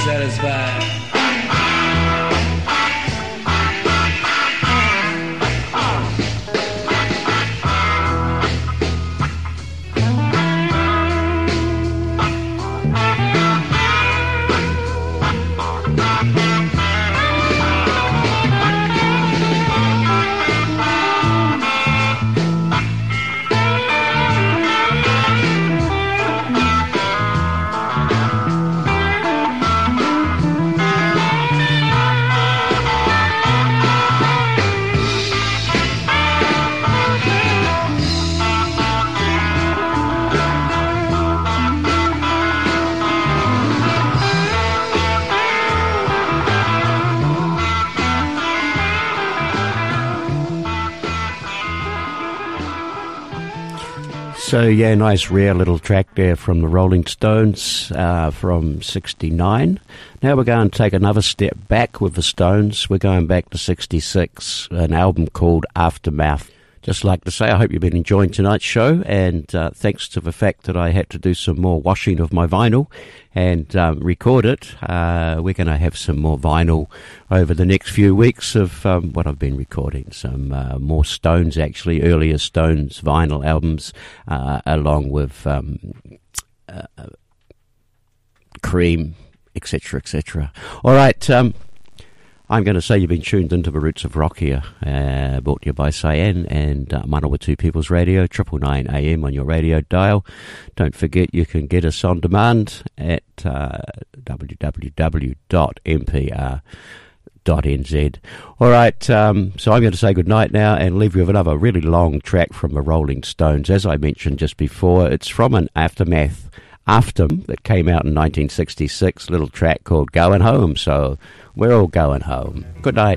satisfied. So, yeah, nice rare little track there from the Rolling Stones from 69. Now we're going to take another step back with the Stones. We're going back to 66, an album called Aftermath. Just like to say, I hope you've been enjoying tonight's show, and thanks to the fact that I had to do some more washing of my vinyl and record it, we're going to have some more vinyl over the next few weeks of what I've been recording. Some more Stones, actually, earlier Stones vinyl albums, along with Cream, etc., etc. All right, I'm going to say you've been tuned into the Roots of Rock here, brought to you by Cyan and Manawatu People's Radio, 999 AM on your radio dial. Don't forget you can get us on demand at www.mpr.nz. All right, so I'm going to say goodnight now and leave you with another really long track from the Rolling Stones. As I mentioned just before, it's from an Aftermath that came out in 1966, little track called Going Home. So we're all going home. Good night.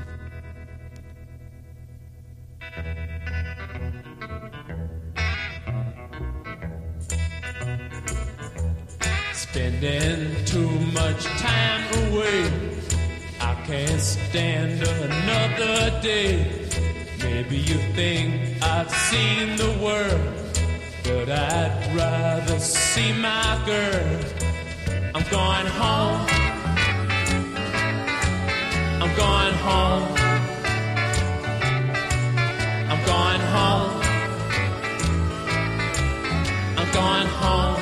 Spending too much time away, I can't stand another day. Maybe you think I've seen the world, but I'd rather see my girl. I'm going home. I'm going home. I'm going home. I'm going home.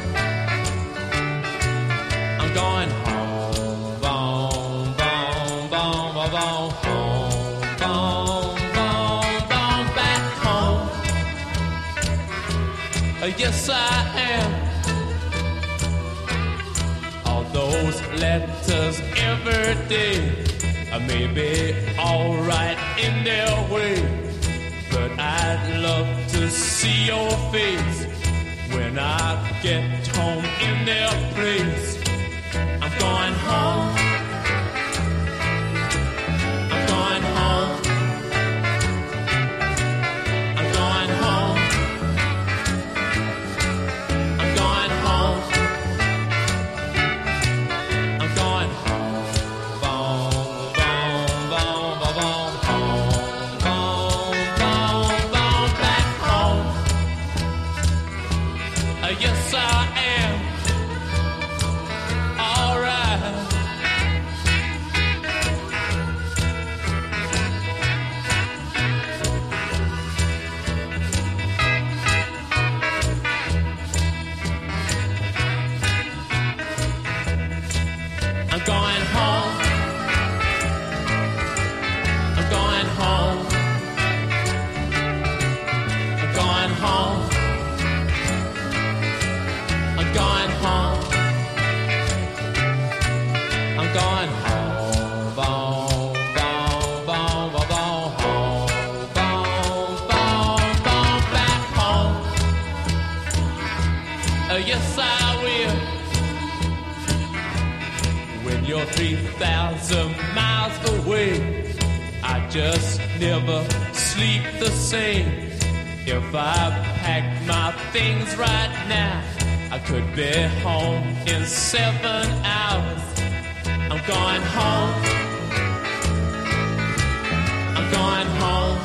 I'm going home. Boom, boom, boom, boom, boom, home. Boom, boom, boom, back home. Yes, I am. All those letters every day may be alright in their way, but I'd love to see your face when I get home in their place. I'm going home. I'm going home. I'm going home. I'm going home. I'm going home. Yes, I am. All right. I'm going home. I'm going home. I'm going home. I'm going home. I'm going home. Boom, boom, boom, boom, boom, home. Boom, boom, boom, back home. Yes, I will. When you're 3,000 miles away, I just never sleep the same. If I pack my things right now, I could be home in 7 hours. I'm going home. I'm going home.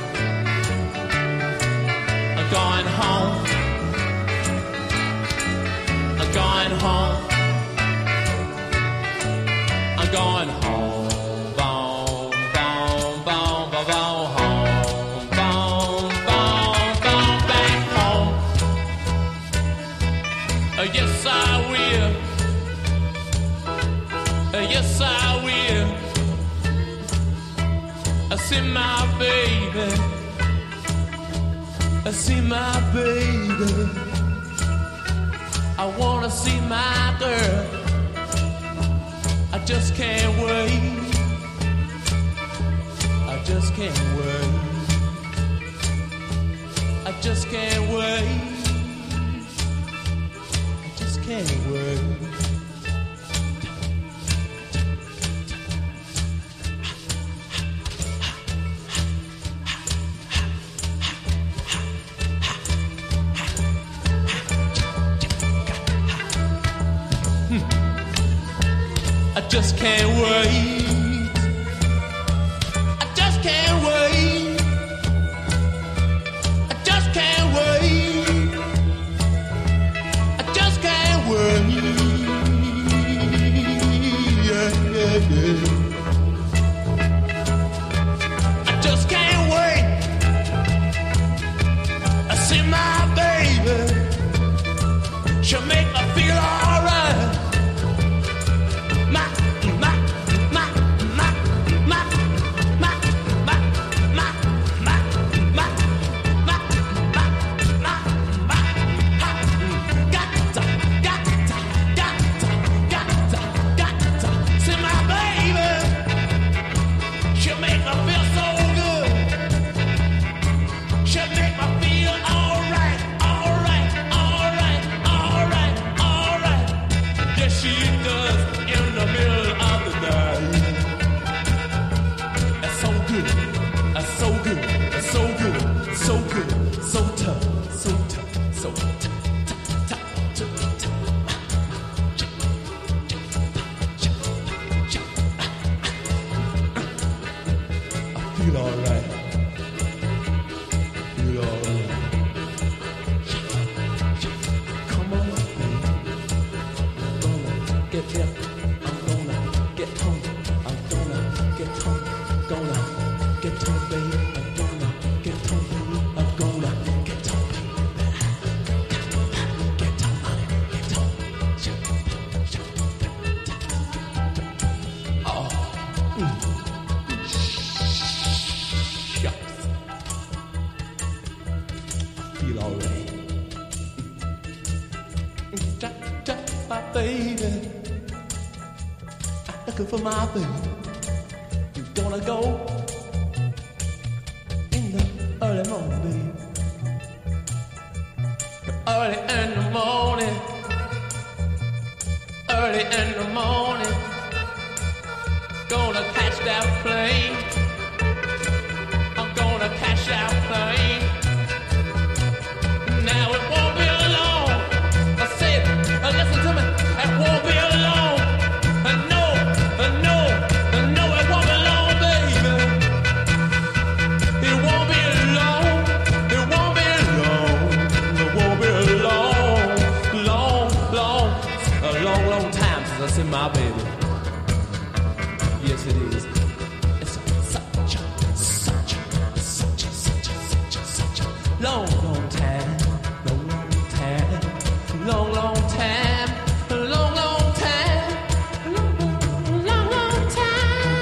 I'm going home. I'm going home. I'm going home, boom, boom, boom, boom, boom, home, boom, boom, boom, back home. Yes, I will. Yes, I will. I see my baby. I see my baby. I wanna see my girl. I just can't wait. I just can't wait. I just can't wait. I just can't wait. I just can't wait. I just can't wait. I just can't wait. I just can't wait. Yeah, yeah, yeah. I just can't wait. I see my baby. She'll make me feel alright. For my baby, you're gonna go in the early morning, baby. Early in the morning, early in the morning, gonna catch that plane. I'm gonna catch that plane. Now it won't be long. I said, listen to me, it won't be long. In my baby, yes it is. It's such a long, long time, long, long time, long, long time, long, long time, long, long, long time.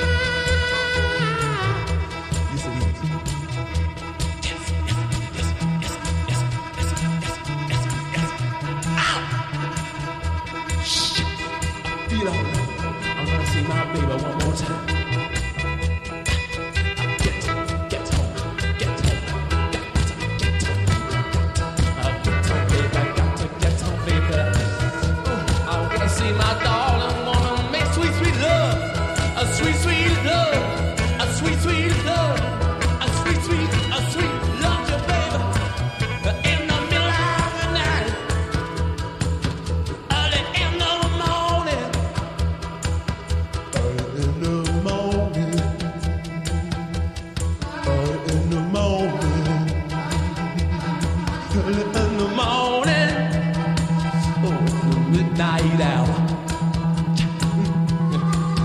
Yes it is. Yes, yes, yes, yes, yes, yes, yes, yes, yes. Ow! Shit. Feel alright. I'm gonna see my baby one more time. Get home, get home, get home, baby, got to get home, baby. I wanna see my darling, wanna make sweet, sweet love, a sweet, sweet love, a sweet, sweet love, a sweet, sweet, a sweet love, you baby. In the middle of the night, early in the morning. Early in the morning, early in the morning, early in the morning, oh, midnight hour.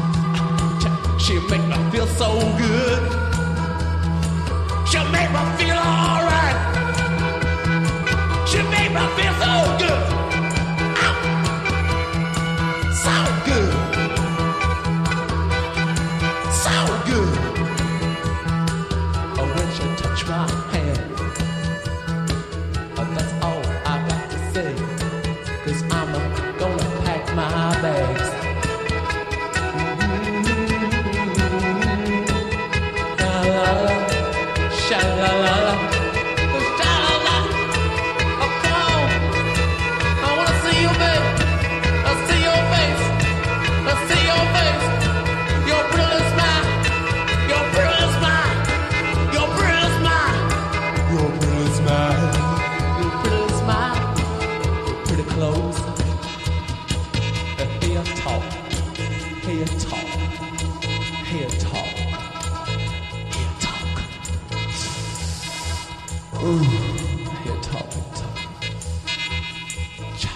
so good. She make me feel alright. She make me feel so good. So good. So good. Oh, when she touch my hand, that's all I got to say. 'Cause I'm gonna pack my bags. Sha-la-la-la, sha-la-la. Oh, come on. I wanna see your face. I see your face. I see your face. Your pretty smile. Your pretty smile. Your pretty smile. Your pretty smile. Your pretty smile. Your pretty clothes. Here talk. Here talk. Here talk. Here talk. Ooh, here talk, here talk. Cha.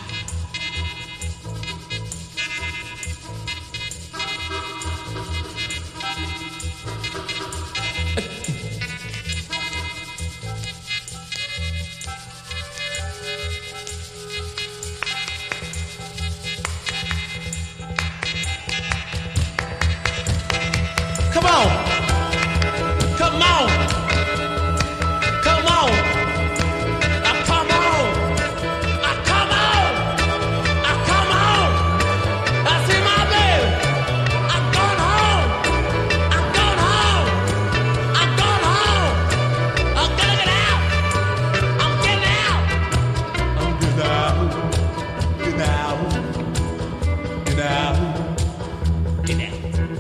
Come on. Come on. Come on. Come on. Come on. Come on. I see my baby. I'm going home. I'm going home. I'm going home. I'm gonna get out. I'm getting out. I'm getting out. Get out. Get out. Get out.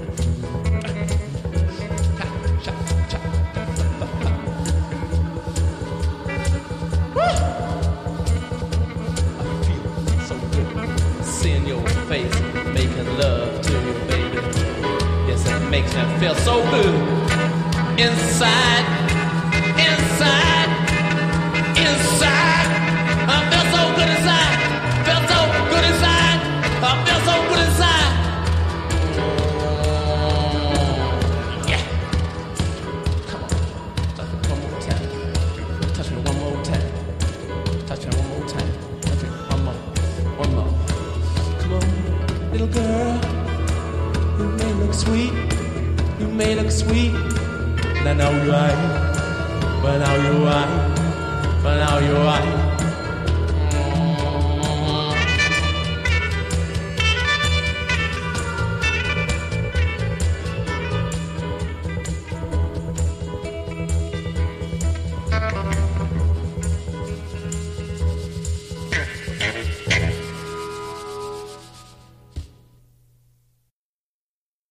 Seeing your face, making love to you, baby. Yes, it makes me feel so good. Inside, inside, inside. I feel so good inside. Feel so good inside. I feel so good inside. Yeah. Come on. Touch me one more time. Touch me one more time. Touch me one more time. Touch me one more. One more. Come on, little girl. You may look sweet. You may look sweet. And I know you are. But now you are. But now you are.